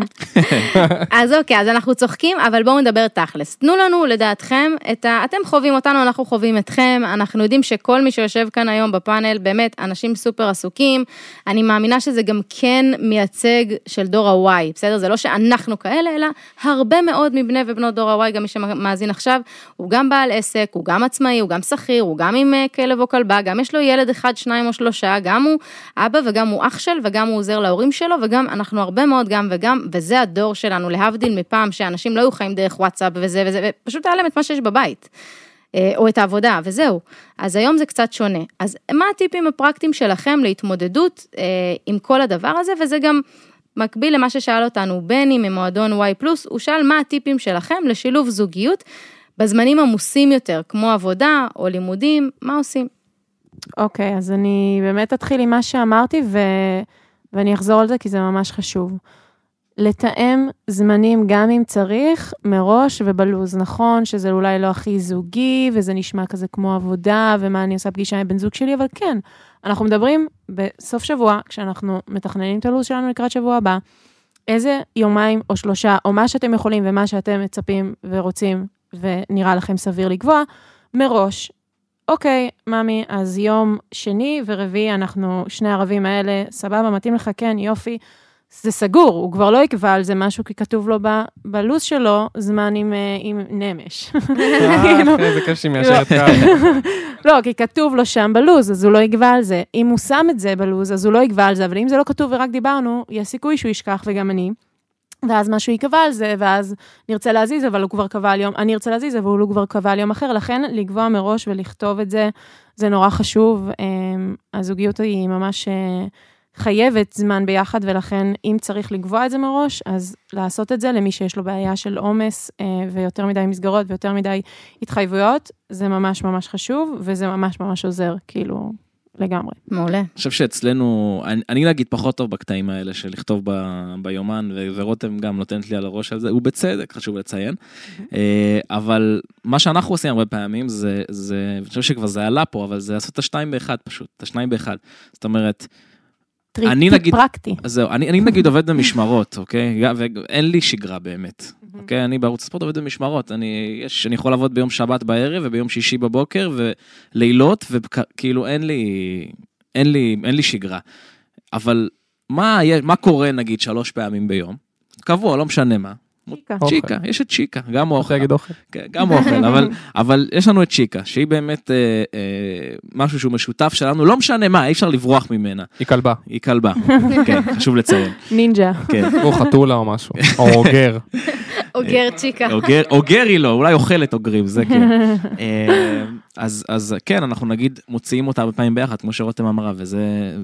אז אוקיי, אז אנחנו צוחקים, אבל בואו נדבר תכלס. תנו לנו לדעתכם, אתם חווים אותנו, אנחנו חווים אתכם, אנחנו יודעים שכל מי שיושב כאן היום בפאנל, באמת אנשים סופר עסוקים, אני מאמינה שזה גם כן מייצג של דור ה-Y, בסדר? זה לא שאנחנו כאלה, אלא הרבה מאוד מבני ובנות דור ה-Y, גם מי שמאזין עכשיו, הוא גם בעל עסק, הוא גם עצמאי, הוא גם שכיר, הוא גם עם כלב או כלבה, גם יש לו ילד אחד, שניים או שלושה, גם הוא אבא וגם הוא אח של, וגם הוא עוזר להורים שלו, וגם אנחנו הרבה מאוד גם וגם, וזה הדור שלנו, להבדיל מפעם שאנשים לא היו חיים דרך וואטסאפ וזה וזה, ופשוט היה להם את מה שיש בבית, או את העבודה, וזהו. אז היום זה קצת שונה. אז מה הטיפים הפרקטיים שלכם להתמודדות עם כל הדבר הזה, וזה גם מקביל למה ששאל אותנו בני ממועדון וואי פלוס, הוא שאל מה הטיפים שלכם לשילוב זוגיות, בזמנים עמוסים יותר, כמו עבודה או לימודים, מה עושים? אוקיי, אז אני באמת אתחיל עם מה שאמרתי, ו... ואני אחזור על זה, כי זה ממש חשוב. לתאם זמנים גם אם צריך, מראש ובלוז. נכון שזה אולי לא הכי זוגי, וזה נשמע כזה כמו עבודה, ומה אני עושה פגישה עם בן זוג שלי, אבל כן, אנחנו מדברים בסוף שבוע, כשאנחנו מתכננים את הלוז שלנו לקראת שבוע הבא, איזה יומיים או שלושה, או מה שאתם יכולים, ומה שאתם מצפים ורוצים, ונראה לכם סביר לקבוע, מראש, אוקיי, ממי, אז יום שני ורביעי, אנחנו, שני הערבים האלה, סבבה, מתאים לך, כן, יופי, זה סגור, הוא כבר לא יקבע על זה משהו, כי כתוב לו ב, בלוז שלו, זמן עם, עם נמש. זה קשה מהשארת קו. לא, כי כתוב לו שם בלוז, אז הוא לא יקבע על זה. אם הוא שם את זה בלוז, אז הוא לא יקבע על זה, אבל אם זה לא כתוב ורק דיברנו, יש סיכוי שהוא ישכח וגם אני. ואז משהו יקבע על זה, ואז נרצה להזיז, אבל הוא כבר קבע על יום, אני ארצה להזיז, אבל הוא כבר קבע על יום אחר, לכן לקבוע מראש ולכתוב את זה, זה נורא חשוב. הזוגיות היא ממש חייבת זמן ביחד, ולכן אם צריך לקבוע את זה מראש, אז לעשות את זה למי שיש לו בעיה של עומס, ויותר מדי מסגרות, ויותר מדי התחייבויות, זה ממש ממש חשוב, וזה ממש ממש עוזר, כאילו... לגמרי. מעולה. אני חושב שאצלנו, אני, אני להגיד פחות טוב בקטעים האלה של לכתוב ב, ביומן, ו, ורותם גם נותנת לי על הראש על זה, הוא בצדק, חשוב לציין. Mm-hmm. אבל מה שאנחנו עושים הרבה פעמים, זה, זה, אני חושב שכבר זה עלה פה, אבל זה לעשות את השתיים באחד פשוט, את השניים באחד. זאת אומרת, אני נגיד, פרקטי. זהו, אני, אני נגיד עובד במשמרות, אוקיי? ואין לי שגרה באמת. אוקיי, אני בערוץ הספורט עובד במשמרות, אני, יש, אני יכול לעבוד ביום שבת בערב, וביום שישי בבוקר, ולילות, וכאילו אין לי, אין לי, אין לי שגרה. אבל מה, מה קורה נגיד שלוש פעמים ביום? קבוע, לא משנה מה. צ'יקה. צ'יקה, יש את צ'יקה, גם אוכל. תגיד אוכל. גם אוכל, אבל, אבל יש לנו את צ'יקה, שהיא באמת אה, אה, משהו שהוא משותף שלנו, לא משנה מה, אי אפשר לברוח ממנה. היא כלבה. היא כלבה, כן, חשוב לציין. נינג'ה. כן. או חתולה או משהו, או אוגר. אוגר צ'יקה. אוגר היא לא, אולי אוכלת אוגרים, זה כן. אז, אז כן, אנחנו נגיד מוציאים אותה הרבה פעמים ביחד, כמו שרותם אמרה, וזה...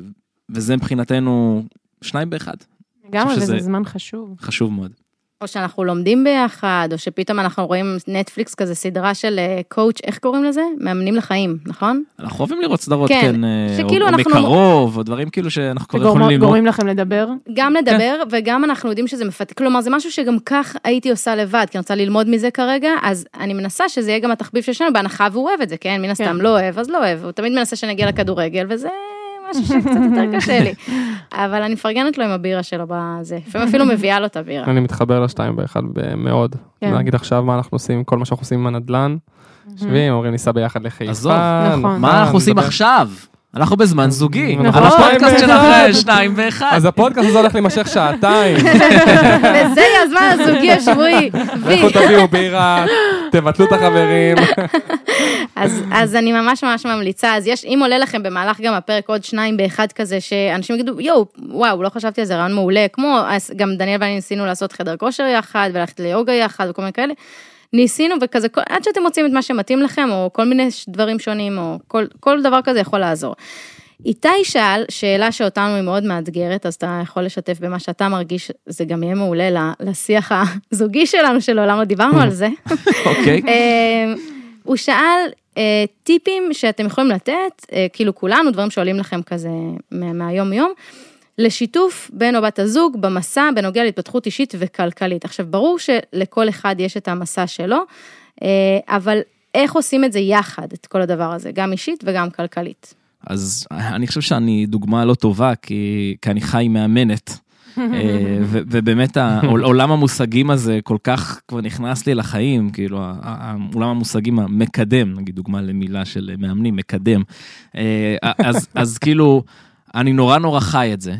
וזה מבחינתנו שניים באחד. גם וזה זמן חשוב. חשוב מאוד. או שאנחנו לומדים ביחד, או שפתאום אנחנו רואים נטפליקס כזה סדרה של קואוץ', איך קוראים לזה? מאמנים לחיים, נכון? אנחנו אוהבים לראות סדרות, כן, כן, או, או מקרוב, או דברים כאילו שאנחנו יכולים ללמוד. גורמים לכם לדבר? גם לדבר, כן. וגם אנחנו יודעים שזה מפתח, כלומר זה משהו שגם כך הייתי עושה לבד, כי אני רוצה ללמוד מזה כרגע, אז אני מנסה שזה יהיה גם התחביב שלנו, בהנחה והוא אוהב את זה, כן? מן הסתם כן. לא אוהב, אז לא אוהב, הוא תמיד מנסה שנגיע לכדורגל, וזה משהו שקצת יותר קשה לי. אבל אני מפרגנת לו עם הבירה שלו בזה. לפעמים אפילו מביאה לו את הבירה. אני מתחבר לשתיים באחד מאוד. נגיד עכשיו מה אנחנו עושים, כל מה שאנחנו עושים עם הנדלן. שבים, אומרים ניסה ביחד לחיפה. עזוב, מה אנחנו עושים עכשיו? אנחנו בזמן זוגי. על הפודקאסט שלכם, שניים באחד. אז הפודקאסט הזה הולך להימשך שעתיים. וזה יהיה הזמן הזוגי השבועי. לכו תביאו בירה, תבטלו את החברים. אז, אז אני ממש ממש ממליצה, אז יש, אם עולה לכם במהלך גם הפרק עוד שניים באחד כזה, שאנשים יגידו, יואו, וואו, לא חשבתי על זה, רעיון מעולה, כמו, גם דניאל ואני ניסינו לעשות חדר כושר יחד, וללכת ליוגה יחד, וכל מיני כאלה, ניסינו וכזה, עד שאתם מוצאים את מה שמתאים לכם, או כל מיני דברים שונים, או כל, כל דבר כזה יכול לעזור. איתי שאל, שאלה שאותנו היא מאוד מאתגרת, אז אתה יכול לשתף במה שאתה מרגיש, זה גם יהיה מעולה לשיח הזוגי שלנו, שלעולם לא דיברנו על זה. אוקיי. הוא שאל טיפים שאתם יכולים לתת, כאילו כולנו, דברים שעולים לכם כזה מהיום יום, לשיתוף בן או בת הזוג במסע בנוגע להתפתחות אישית וכלכלית. עכשיו, ברור שלכל אחד יש את המסע שלו, אבל איך עושים את זה יחד, את כל הדבר הזה, גם אישית וגם כלכלית? אז אני חושב שאני דוגמה לא טובה, כי, כי אני חי מאמנת, ו, ובאמת העולם המושגים הזה כל כך כבר נכנס לי לחיים, כאילו העולם המושגים המקדם, נגיד דוגמה למילה של מאמנים, מקדם, אז, אז כאילו אני נורא נורא חי את זה,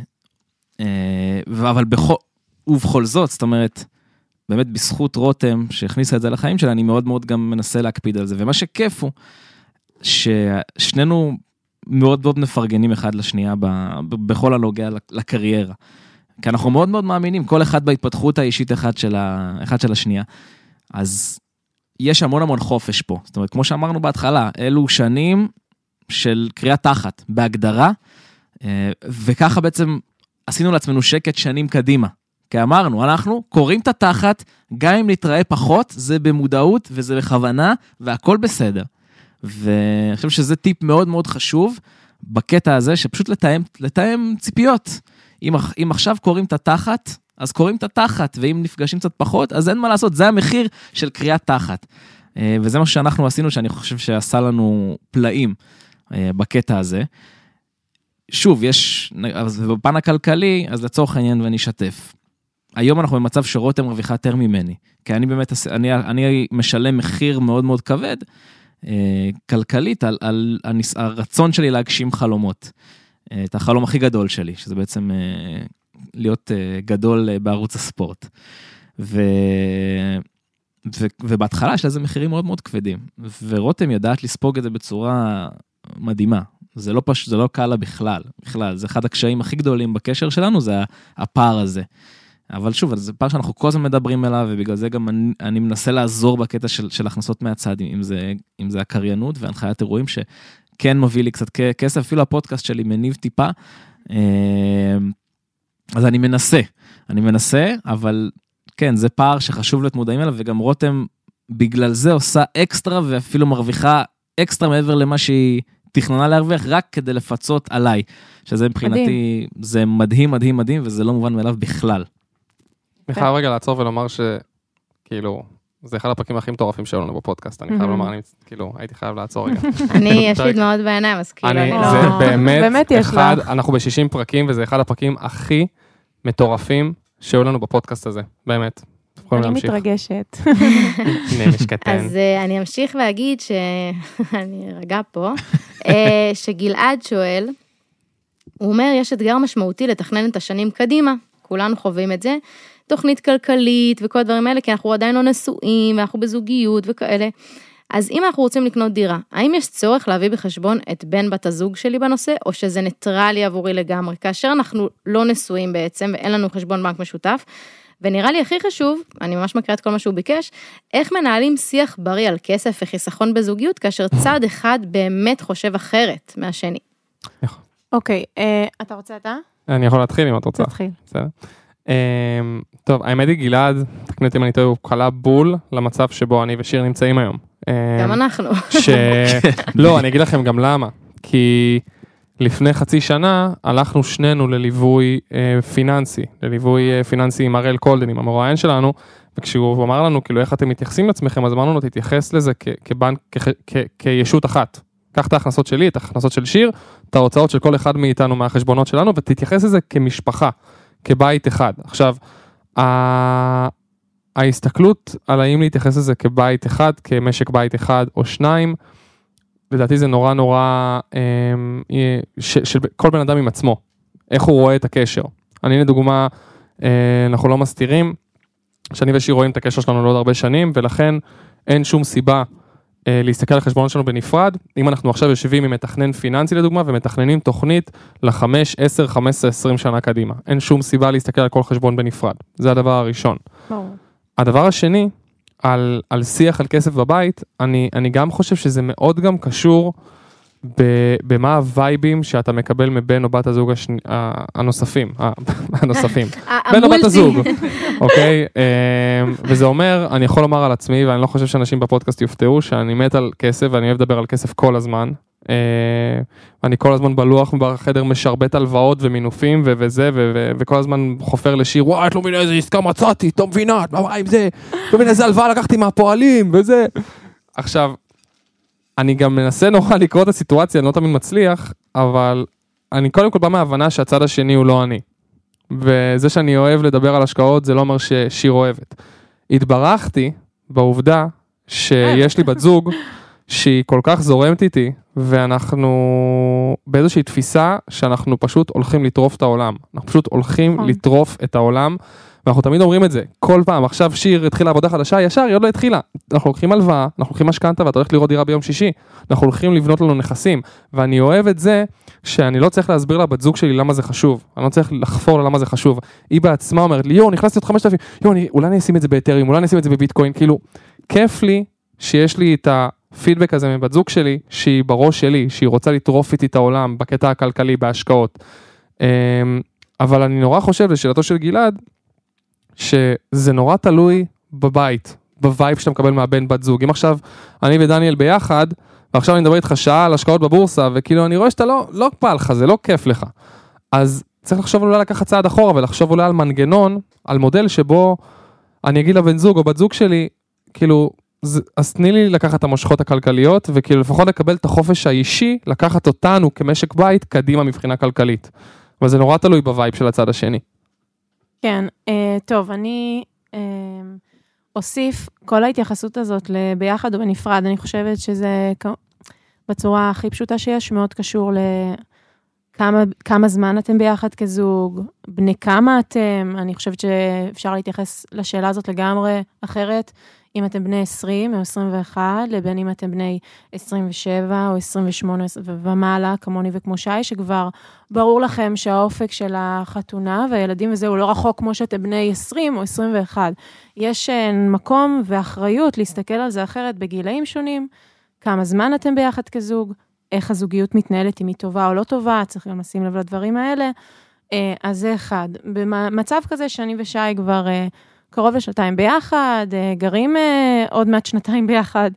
אבל בכל, ובכל זאת, זאת אומרת, באמת בזכות רותם שהכניסה את זה לחיים שלה, אני מאוד מאוד גם מנסה להקפיד על זה, ומה שכיף הוא, ששנינו מאוד מאוד מפרגנים אחד לשנייה, בכל הנוגע לקריירה, כי אנחנו מאוד מאוד מאמינים, כל אחד בהתפתחות האישית אחד של, ה, אחד של השנייה, אז יש המון המון חופש פה, זאת אומרת, כמו שאמרנו בהתחלה, אלו שנים של קריאת תחת, בהגדרה, וככה בעצם עשינו לעצמנו שקט שנים קדימה, כי אמרנו, אנחנו קוראים את התחת, גם אם נתראה פחות, זה במודעות וזה בכוונה, והכל בסדר. ואני חושב שזה טיפ מאוד מאוד חשוב, בקטע הזה, שפשוט לתאם, לתאם ציפיות. אם, אם עכשיו קוראים את התחת, אז קוראים את התחת, ואם נפגשים קצת פחות, אז אין מה לעשות, זה המחיר של קריאת תחת. וזה מה שאנחנו עשינו, שאני חושב שעשה לנו פלאים בקטע הזה. שוב, יש, אז בפן הכלכלי, אז לצורך העניין ואני אשתף. היום אנחנו במצב שרותם מרוויחה יותר ממני, כי אני באמת, אני, אני משלם מחיר מאוד מאוד כבד, כלכלית, על, על הרצון שלי להגשים חלומות. את החלום הכי גדול שלי, שזה בעצם להיות גדול בערוץ הספורט. ו... ו... ובהתחלה יש לזה מחירים מאוד מאוד כבדים, ורותם יודעת לספוג את זה בצורה מדהימה. זה לא פש... זה לא קל לה בכלל, בכלל. זה אחד הקשיים הכי גדולים בקשר שלנו, זה הפער הזה. אבל שוב, זה פער שאנחנו כל הזמן מדברים אליו, ובגלל זה גם אני, אני מנסה לעזור בקטע של, של הכנסות מהצד, אם זה, אם זה הקריינות והנחיית אירועים, שכן מביא לי קצת כסף, אפילו הפודקאסט שלי מניב טיפה, אז אני מנסה, אני מנסה, אבל כן, זה פער שחשוב להיות מודעים אליו, וגם רותם בגלל זה עושה אקסטרה, ואפילו מרוויחה אקסטרה מעבר למה שהיא תכננה להרוויח, רק כדי לפצות עליי, שזה מבחינתי, זה מדהים, מדהים, מדהים, וזה לא מובן מאליו בכלל. אני חייב רגע לעצור ולומר שכאילו, זה אחד הפרקים הכי מטורפים שלנו לנו בפודקאסט, אני חייב לומר, אני כאילו, הייתי חייב לעצור רגע. אני, יש לי דמעות בעיניים, אז כאילו, אני לא... זה באמת אחד, אנחנו ב-שישים פרקים, וזה אחד הפרקים הכי מטורפים שהיו לנו בפודקאסט הזה, באמת. אני מתרגשת. נמש קטן. אז אני אמשיך ואגיד שאני רגע פה, שגלעד שואל, הוא אומר, יש אתגר משמעותי לתכנן את השנים קדימה, כולנו חווים את זה, תוכנית כלכלית וכל הדברים האלה, כי אנחנו עדיין לא נשואים, ואנחנו בזוגיות וכאלה. אז אם אנחנו רוצים לקנות דירה, האם יש צורך להביא בחשבון את בן בת הזוג שלי בנושא, או שזה ניטרלי עבורי לגמרי, כאשר אנחנו לא נשואים בעצם, ואין לנו חשבון בנק משותף, ונראה לי הכי חשוב, אני ממש מקריא את כל מה שהוא ביקש, איך מנהלים שיח בריא על כסף וחיסכון בזוגיות, כאשר צד אחד באמת חושב אחרת מהשני. אוקיי, אתה רוצה אתה? אני יכול להתחיל אם את רוצה. תתחיל. בסדר. טוב, האמת היא גלעד, תקני אותי אם אני טועה, הוא קלה בול למצב שבו אני ושיר נמצאים היום. גם אנחנו. לא, אני אגיד לכם גם למה. כי לפני חצי שנה הלכנו שנינו לליווי פיננסי, לליווי פיננסי עם הראל קולדן, עם המרואיין שלנו, וכשהוא אמר לנו, כאילו, איך אתם מתייחסים לעצמכם, אז אמרנו לו, תתייחס לזה כבנק, כישות אחת. קח את ההכנסות שלי, את ההכנסות של שיר, את ההוצאות של כל אחד מאיתנו מהחשבונות שלנו, ותתייחס לזה כמשפחה, כבית אחד. עכשיו, ההסתכלות על האם להתייחס לזה כבית אחד, כמשק בית אחד או שניים, לדעתי זה נורא נורא, של כל בן אדם עם עצמו, איך הוא רואה את הקשר. אני לדוגמה, אנחנו לא מסתירים, שאני ושיר רואים את הקשר שלנו לעוד הרבה שנים, ולכן אין שום סיבה להסתכל על החשבונות שלנו בנפרד. אם אנחנו עכשיו יושבים עם מתכנן פיננסי לדוגמה, ומתכננים תוכנית לחמש, עשר, חמש עשרה, עשרים שנה קדימה. אין שום סיבה להסתכל על כל חשבון בנפרד. זה הדבר הראשון. ברור. הדבר השני, על, על שיח על כסף בבית, אני, אני גם חושב שזה מאוד גם קשור במה הווייבים שאתה מקבל מבן או בת הזוג השני, הנוספים, הנוספים, בן או בת הזוג, אוקיי? וזה אומר, אני יכול לומר על עצמי, ואני לא חושב שאנשים בפודקאסט יופתעו, שאני מת על כסף, ואני אוהב לדבר על כסף כל הזמן, ואני כל הזמן בלוח בחדר משרבט הלוואות ומינופים וזה, וכל הזמן חופר לשיר, וואי, את לא מבינה איזה עסקה מצאתי, לא מבינה, מה עם זה? לא מבינה איזה הלוואה לקחתי מהפועלים, וזה. עכשיו, אני גם מנסה נורא לקרוא את הסיטואציה, אני לא תמיד מצליח, אבל אני קודם כל בא מההבנה שהצד השני הוא לא אני. וזה שאני אוהב לדבר על השקעות, זה לא אומר ששיר אוהבת. התברכתי בעובדה שיש לי בת זוג, שהיא כל כך זורמת איתי, ואנחנו באיזושהי תפיסה שאנחנו פשוט הולכים לטרוף את העולם. אנחנו פשוט הולכים לטרוף את העולם, ואנחנו תמיד אומרים את זה, כל פעם, עכשיו שיר התחילה עבודה חדשה, ישר, היא עוד לא התחילה. אנחנו לוקחים הלוואה, אנחנו לוקחים משכנתה, ואתה הולך לראות דירה ביום שישי, אנחנו הולכים לבנות לנו נכסים, ואני אוהב את זה, שאני לא צריך להסביר לבת זוג שלי למה זה חשוב, אני לא צריך לחפור לה למה זה חשוב. היא בעצמה אומרת לי, יו, נכנסתי עוד חמשת אלפים, יו, אולי אני אשים את זה באתרים, אולי אני אשים את זה בביטקוין, כאילו, כיף לי שיש לי את הפידבק הזה מבת זוג שלי, שהיא בראש שלי, שהיא רוצה לטרוף איתי את העולם, בקטע הכלכלי, בהשקעות. אבל אני נורא חושב, לשאלתו של גלעד, שזה נורא תלוי בבית, בווייב שאתה מקבל מהבן בת זוג. אם עכשיו אני ודניאל ביחד, ועכשיו אני מדבר איתך שעה על השקעות בבורסה, וכאילו אני רואה שאתה לא, לא קפה לך, זה לא כיף לך. אז צריך לחשוב אולי לקחת צעד אחורה, ולחשוב אולי על מנגנון, על מודל שבו אני אגיד לבן זוג או בת זוג שלי, כאילו, אז תני לי לקחת את המושכות הכלכליות, וכאילו לפחות לקבל את החופש האישי, לקחת אותנו כמשק בית קדימה מבחינה כלכלית. אבל זה נורא תלוי בווייב של הצד השני. כן, טוב, אני אוסיף כל ההתייחסות הזאת ביחד או בנפרד, אני חושבת שזה בצורה הכי פשוטה שיש, מאוד קשור לכמה כמה זמן אתם ביחד כזוג, בני כמה אתם, אני חושבת שאפשר להתייחס לשאלה הזאת לגמרי אחרת, אם אתם בני עשרים או עשרים ואחת, לבין אם אתם בני עשרים ושבע או עשרים ושמונה ומעלה, כמוני וכמו שי, שכבר ברור לכם שהאופק של החתונה והילדים וזה הוא לא רחוק כמו שאתם בני עשרים או עשרים ואחת. יש מקום ואחריות להסתכל על זה אחרת בגילאים שונים, כמה זמן אתם ביחד כזוג, איך הזוגיות מתנהלת, אם היא טובה או לא טובה, צריך גם לשים לב לדברים האלה. אז זה אחד. במצב כזה שאני ושי כבר קרוב לשנתיים ביחד, גרים עוד מעט שנתיים ביחד,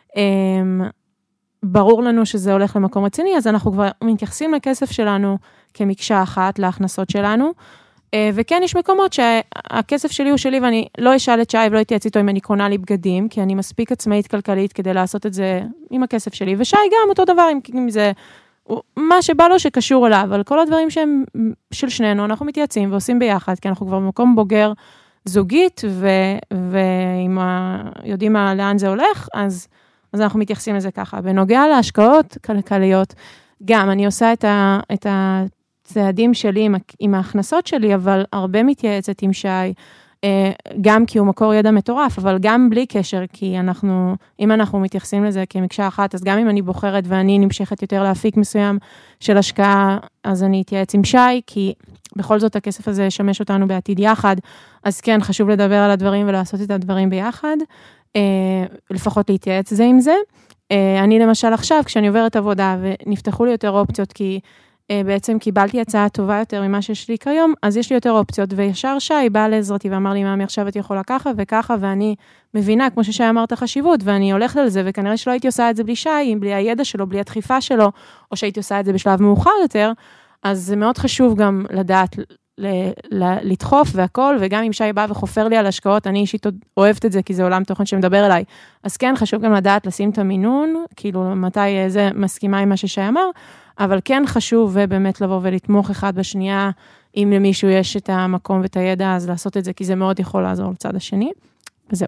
ברור לנו שזה הולך למקום רציני, אז אנחנו כבר מתייחסים לכסף שלנו כמקשה אחת להכנסות שלנו, וכן יש מקומות שהכסף שלי הוא שלי, ואני לא אשאל את שי ולא אתייעץ איתו אם אני קונה לי בגדים, כי אני מספיק עצמאית כלכלית כדי לעשות את זה עם הכסף שלי, ושי גם אותו דבר עם זה, מה שבא לו שקשור אליו, אבל כל הדברים שהם של שנינו, אנחנו מתייעצים ועושים ביחד, כי אנחנו כבר במקום בוגר זוגית, ואם יודעים לאן זה הולך, אז, אז אנחנו מתייחסים לזה ככה. בנוגע להשקעות כלכליות, גם אני עושה את, ה, את הצעדים שלי עם, עם ההכנסות שלי, אבל הרבה מתייעצת עם שי, גם כי הוא מקור ידע מטורף, אבל גם בלי קשר, כי אנחנו, אם אנחנו מתייחסים לזה כמקשה אחת, אז גם אם אני בוחרת ואני נמשכת יותר להפיק מסוים של השקעה, אז אני אתייעץ עם שי, כי בכל זאת הכסף הזה ישמש אותנו בעתיד יחד, אז כן, חשוב לדבר על הדברים ולעשות את הדברים ביחד, לפחות להתייעץ זה עם זה. אני למשל עכשיו, כשאני עוברת עבודה ונפתחו לי יותר אופציות, כי בעצם קיבלתי הצעה טובה יותר ממה שיש לי כיום, אז יש לי יותר אופציות, וישר שי בא לעזרתי ואמר לי, מאמי, עכשיו את יכולה ככה וככה, ואני מבינה, כמו ששי אמרת חשיבות, ואני הולכת על זה, וכנראה שלא הייתי עושה את זה בלי שי, בלי הידע שלו, בלי הדחיפה שלו, או שהייתי עושה את זה בשלב מאוחר יותר, אז זה מאוד חשוב גם לדעת ל- ל- לדחוף והכל, וגם אם שי בא וחופר לי על השקעות, אני אישית אוהבת את זה, כי זה עולם תוכן שמדבר אליי, אז כן, חשוב גם לדעת לשים את המינון, כאילו מתי זה מסכימה עם מה ששי אמר, אבל כן חשוב ובאמת לבוא ולתמוך אחד בשנייה, אם למישהו יש את המקום ואת הידע, אז לעשות את זה, כי זה מאוד יכול לעזור לצד השני, וזהו.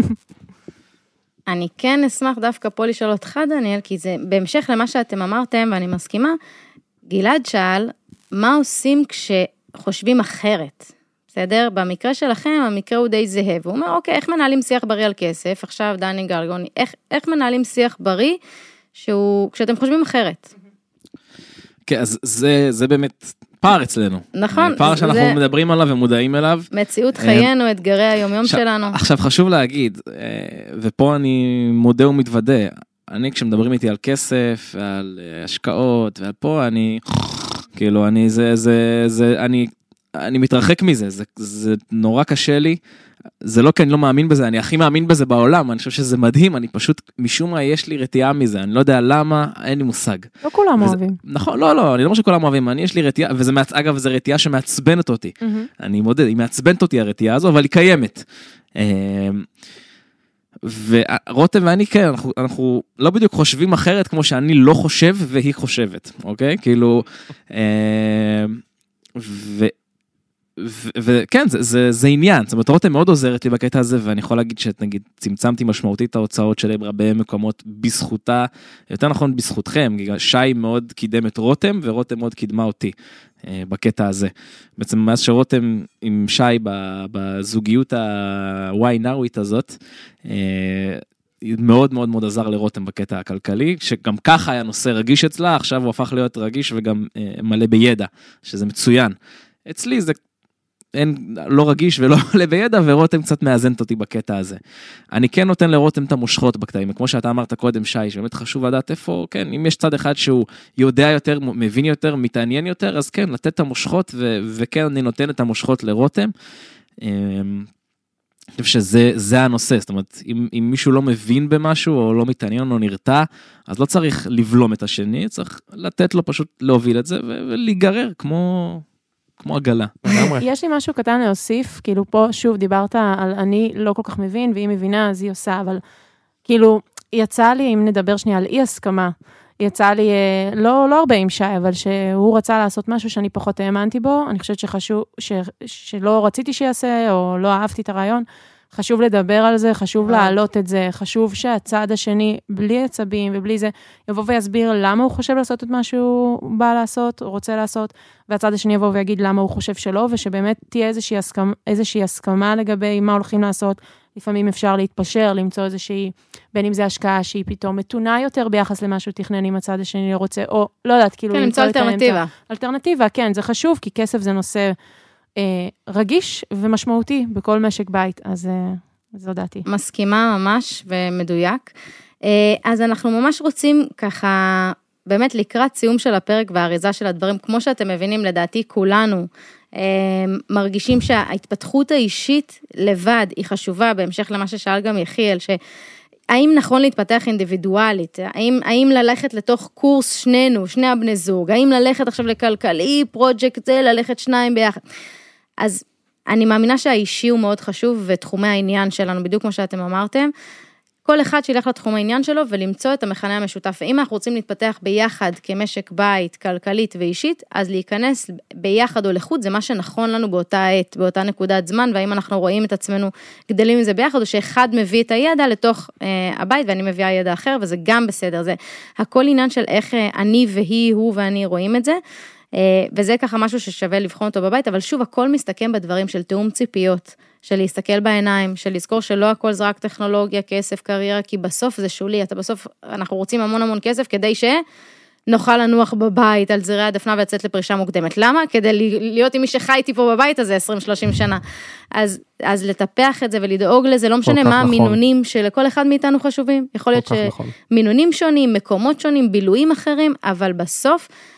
אני כן אשמח דווקא פה לשאול אותך, דניאל, כי זה בהמשך למה שאתם אמרתם, ואני מסכימה, גלעד שאל, מה עושים כשחושבים אחרת? בסדר? במקרה שלכם, המקרה הוא די זהה, והוא אומר, אוקיי, איך מנהלים שיח בריא על כסף? עכשיו דני גלגוני, איך, איך מנהלים שיח בריא, שהוא, כשאתם חושבים אחרת? כן, אז זה, זה באמת פער אצלנו. נכון. פער שאנחנו זה... מדברים עליו ומודעים אליו. מציאות חיינו, אתגרי היומיום ש... שלנו. עכשיו חשוב להגיד, ופה אני מודה ומתוודה, אני כשמדברים איתי על כסף, על השקעות, ועל פה אני, כאילו, אני, זה, זה, זה, אני, אני מתרחק מזה, זה, זה נורא קשה לי, זה לא כי אני לא מאמין בזה, אני הכי מאמין בזה בעולם, אני חושב שזה מדהים, אני פשוט, משום מה יש לי רתיעה מזה, אני לא יודע למה, אין לי מושג. לא כולם וזה, אוהבים. נכון, לא, לא, אני לא אומר שכולם אוהבים, אני יש לי רתיעה, וזה, אגב, זה רתיעה שמעצבנת אותי, mm-hmm. אני מודד, היא מעצבנת אותי הרתיעה הזו, אבל היא קיימת. ורותם ואני כן, אנחנו, אנחנו לא בדיוק חושבים אחרת, כמו שאני לא חושב, והיא חושבת, אוקיי? כאילו, ו... וכן, זה, זה, זה עניין, זאת אומרת, רותם מאוד עוזרת לי בקטע הזה, ואני יכול להגיד שנגיד, צמצמתי משמעותית את ההוצאות שלי בהרבה מקומות בזכותה, יותר נכון בזכותכם, שי מאוד קידם את רותם, ורותם מאוד קידמה אותי בקטע הזה. בעצם מאז שרותם עם שי בזוגיות ה-why nowית הזאת, מאוד מאוד מאוד עזר לרותם בקטע הכלכלי, שגם ככה היה נושא רגיש אצלה, עכשיו הוא הפך להיות רגיש וגם מלא בידע, שזה מצוין. אצלי זה אין, לא רגיש ולא מלא בידע, ורותם קצת מאזנת אותי בקטע הזה. אני כן נותן לרותם את המושכות בקטעים, כמו שאתה אמרת קודם, שי, שבאמת חשוב לדעת איפה, כן, אם יש צד אחד שהוא יודע יותר, מבין יותר, מתעניין יותר, אז כן, לתת את המושכות, ו- וכן, אני נותן את המושכות לרותם. אני חושב שזה, זה הנושא, זאת אומרת, אם, אם מישהו לא מבין במשהו, או לא מתעניין, או נרתע, אז לא צריך לבלום את השני, צריך לתת לו פשוט להוביל את זה, ולהיגרר, כמו... כמו עגלה. יש לי משהו קטן להוסיף, כאילו פה שוב דיברת על אני לא כל כך מבין, והיא מבינה אז היא עושה, אבל כאילו יצא לי, אם נדבר שנייה על אי הסכמה, יצא לי, לא, לא הרבה עם שי, אבל שהוא רצה לעשות משהו שאני פחות האמנתי בו, אני חושבת שחשוב, ש, שלא רציתי שיעשה, או לא אהבתי את הרעיון, חשוב לדבר על זה, חשוב להעלות את זה, חשוב שהצד השני, בלי עצבים ובלי זה, יבוא ויסביר למה הוא חושב לעשות את מה שהוא בא לעשות, או רוצה לעשות, והצד השני יבוא ויגיד למה הוא חושב שלא, ושבאמת תהיה איזושהי הסכמה, איזושהי הסכמה לגבי מה הולכים לעשות, לפעמים אפשר להתפשר, למצוא איזושהי, בין אם זה השקעה שהיא פתאום מתונה יותר ביחס למשהו תכנן עם הצד השני רוצה, או לא יודעת, כאילו... כן, למצוא אלטרנטיבה. אלטרנטיבה, כן, זה חשוב, כי כסף זה נושא רגיש ומשמעותי בכל משק בית, אז זו דעתי. מסכימה ממש ומדויק. אז אנחנו ממש רוצים ככה, באמת לקראת סיום של הפרק והאריזה של הדברים, כמו שאתם מבינים, לדעתי כולנו מרגישים שההתפתחות האישית לבד היא חשובה, בהמשך למה ששאל גם יחיאל, ש... האם נכון להתפתח אינדיבידואלית? האם, האם ללכת לתוך קורס שנינו, שני הבני זוג? האם ללכת עכשיו לכלכלי, פרויקט זה, ללכת שניים ביחד? אז אני מאמינה שהאישי הוא מאוד חשוב, ותחומי העניין שלנו, בדיוק כמו שאתם אמרתם, כל אחד שילך לתחום העניין שלו, ולמצוא את המכנה המשותף. ואם אנחנו רוצים להתפתח ביחד, כמשק בית, כלכלית ואישית, אז להיכנס ביחד או לחוד, זה מה שנכון לנו באותה עת, באותה נקודת זמן, והאם אנחנו רואים את עצמנו גדלים עם זה ביחד, או שאחד מביא את הידע לתוך אה, הבית, ואני מביאה ידע אחר, וזה גם בסדר. זה הכל עניין של איך אה, אני והיא, הוא ואני רואים את זה, וזה ככה משהו ששווה לבחון אותו בבית, אבל שוב, הכל מסתכם בדברים של תאום ציפיות, של להסתכל בעיניים, של לזכור שלא הכל זה רק טכנולוגיה, כסף, קריירה, כי בסוף זה שולי, אתה בסוף, אנחנו רוצים המון המון כסף, כדי שנוכל לנוח בבית, על זרי הדפנה ויצאת לפרישה מוקדמת. למה? כדי להיות עם מי שחי איתי פה בבית הזה עשרים שלושים שנה. אז, אז לטפח את זה ולדאוג לזה, לא משנה מה המינונים שלכל אחד מאיתנו חשובים. יכול להיות שמינונים שונים, מקומות שונים, בילויים אחרים, אבל בסוף,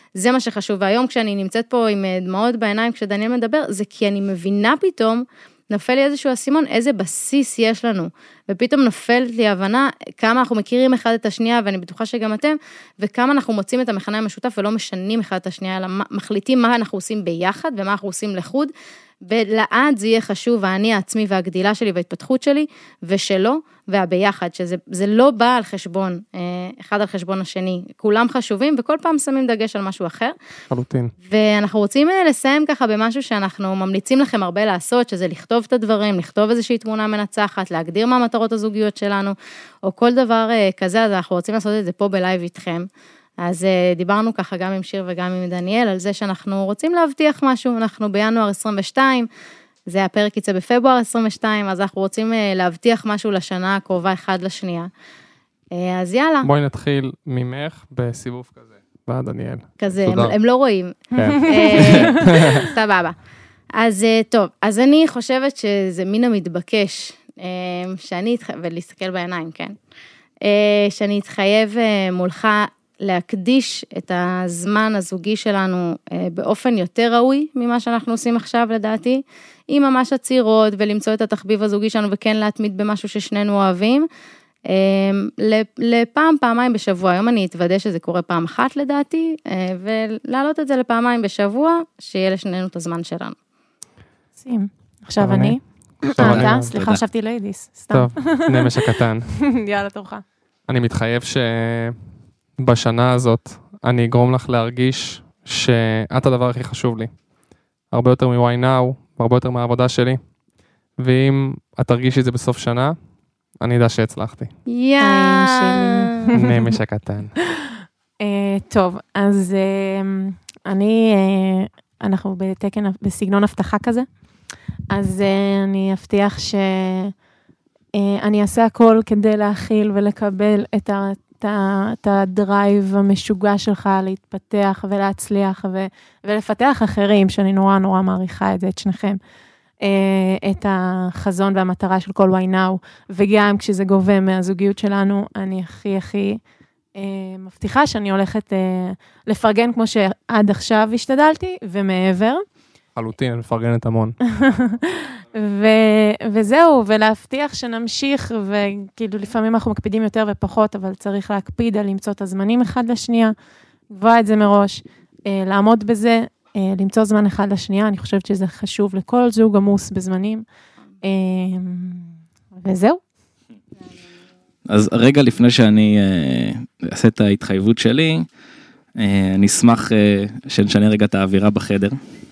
זה מה שחשוב, והיום כשאני נמצאת פה עם דמעות בעיניים, כשדניאל מדבר, זה כי אני מבינה פתאום, נופל לי איזשהו אסימון, איזה בסיס יש לנו, ופתאום נופלת לי הבנה, כמה אנחנו מכירים אחד את השנייה, ואני בטוחה שגם אתם, וכמה אנחנו מוצאים את המכנה המשותף, ולא משנים אחד את השנייה, אלא מחליטים מה אנחנו עושים ביחד, ומה אנחנו עושים לחוד, ולעד זה יהיה חשוב, האני העצמי והגדילה שלי וההתפתחות שלי, ושלו, והביחד, שזה זה לא בא על חשבון, אחד על חשבון השני, כולם חשובים, וכל פעם שמים דגש על משהו אחר. חלוטין. ואנחנו רוצים לסיים ככה במשהו שאנחנו ממליצים לכם הרבה לעשות, שזה לכתוב את הדברים, לכתוב איזושהי תמונה מנצחת, להגדיר מה המטרות הזוגיות שלנו, או כל דבר כזה, אז אנחנו רוצים לעשות את זה פה בלייב איתכם. אז דיברנו ככה גם עם שיר וגם עם דניאל, על זה שאנחנו רוצים להבטיח משהו, אנחנו בינואר עשרים ושתיים, זה הפרק יצא בפברואר עשרים ושתיים, אז אנחנו רוצים להבטיח משהו לשנה הקרובה אחד לשנייה. אז יאללה. בואי נתחיל ממך בסיבוב כזה, בא דניאל. כזה, הם, הם לא רואים. כן. סבבה. אז טוב, אז אני חושבת שזה מן המתבקש, שאני, ולהסתכל בעיניים, כן? שאני אתחייב מולך להקדיש את הזמן הזוגי שלנו באופן יותר ראוי ממה שאנחנו עושים עכשיו לדעתי, עם ממש הצעירות ולמצוא את התחביב הזוגי שלנו וכן להתמיד במשהו ששנינו אוהבים, לפעם, פעמיים בשבוע, היום אני אתוודא שזה קורה פעם אחת לדעתי, ולהעלות את זה לפעמיים בשבוע, שיהיה לשנינו את הזמן שלנו. שים. עכשיו אני? אה, אתה? סליחה, חשבתי ליידיס, סתם. טוב, נמש הקטן. יאללה, תורך. אני מתחייב שבשנה הזאת אני אגרום לך להרגיש שאת הדבר הכי חשוב לי. הרבה יותר מ-Why Now, הרבה יותר מהעבודה שלי. ואם את תרגישי את זה בסוף שנה, אני יודע שהצלחתי. יאה. נמש הקטן. טוב, אז אני, אנחנו בתקן, בסגנון הבטחה כזה. אז אני אבטיח שאני אעשה הכל כדי להכיל ולקבל את ה... את הדרייב המשוגע שלך להתפתח ולהצליח ו, ולפתח אחרים, שאני נורא נורא מעריכה את זה, את שניכם, את החזון והמטרה של כל Why Now, וגם כשזה גובה מהזוגיות שלנו, אני הכי הכי מבטיחה שאני הולכת לפרגן כמו שעד עכשיו השתדלתי, ומעבר. חלוטין, אני מפרגנת המון. ו- וזהו, ולהבטיח שנמשיך, וכאילו לפעמים אנחנו מקפידים יותר ופחות, אבל צריך להקפיד על למצוא את הזמנים אחד לשנייה, לקבוע את זה מראש, לעמוד בזה, למצוא זמן אחד לשנייה, אני חושבת שזה חשוב לכל זוג עמוס בזמנים, וזהו. אז רגע לפני שאני אעשה את ההתחייבות שלי, אני אשמח שנשנה רגע את האווירה בחדר.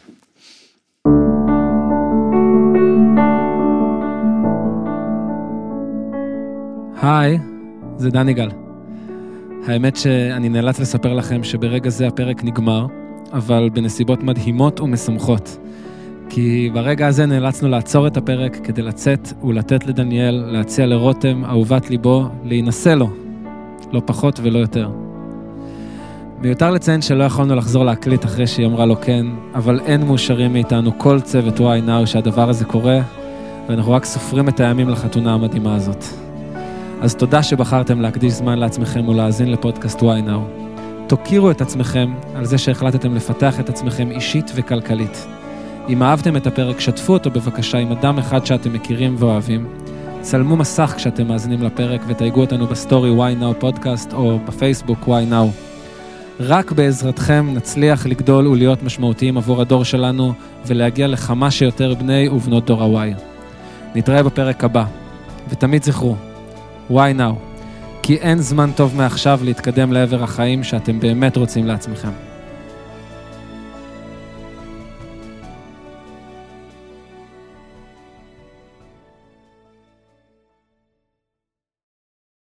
היי, זה דני גל. האמת שאני נאלץ לספר לכם שברגע זה הפרק נגמר, אבל בנסיבות מדהימות ומשמחות. כי ברגע הזה נאלצנו לעצור את הפרק כדי לצאת ולתת לדניאל, להציע לרותם, אהובת ליבו, להינשא לו. לא פחות ולא יותר. מיותר לציין שלא יכולנו לחזור להקליט אחרי שהיא אמרה לו כן, אבל אין מאושרים מאיתנו כל צוות Why Now שהדבר הזה קורה, ואנחנו רק סופרים את הימים לחתונה המדהימה הזאת. אז תודה שבחרתם להקדיש זמן לעצמכם ולהאזין לפודקאסט Why Now. תוכירו את עצמכם על זה שהחלטתם לפתח את עצמכם אישית וכלכלית. אם אהבתם את הפרק, שתפו אותו בבקשה עם אדם אחד שאתם מכירים ואוהבים. צלמו מסך כשאתם מאזינים לפרק ותייגו אותנו בסטורי Why Now פודקאסט או בפייסבוק Why Now. רק בעזרתכם נצליח לגדול ולהיות משמעותיים עבור הדור שלנו ולהגיע לכמה שיותר בני ובנות דור ה-Y. נתראה בפרק הבא, ותמיד זכרו, Why Now? כי אין זמן טוב מעכשיו להתקדם לעבר החיים שאתם באמת רוצים לעצמכם.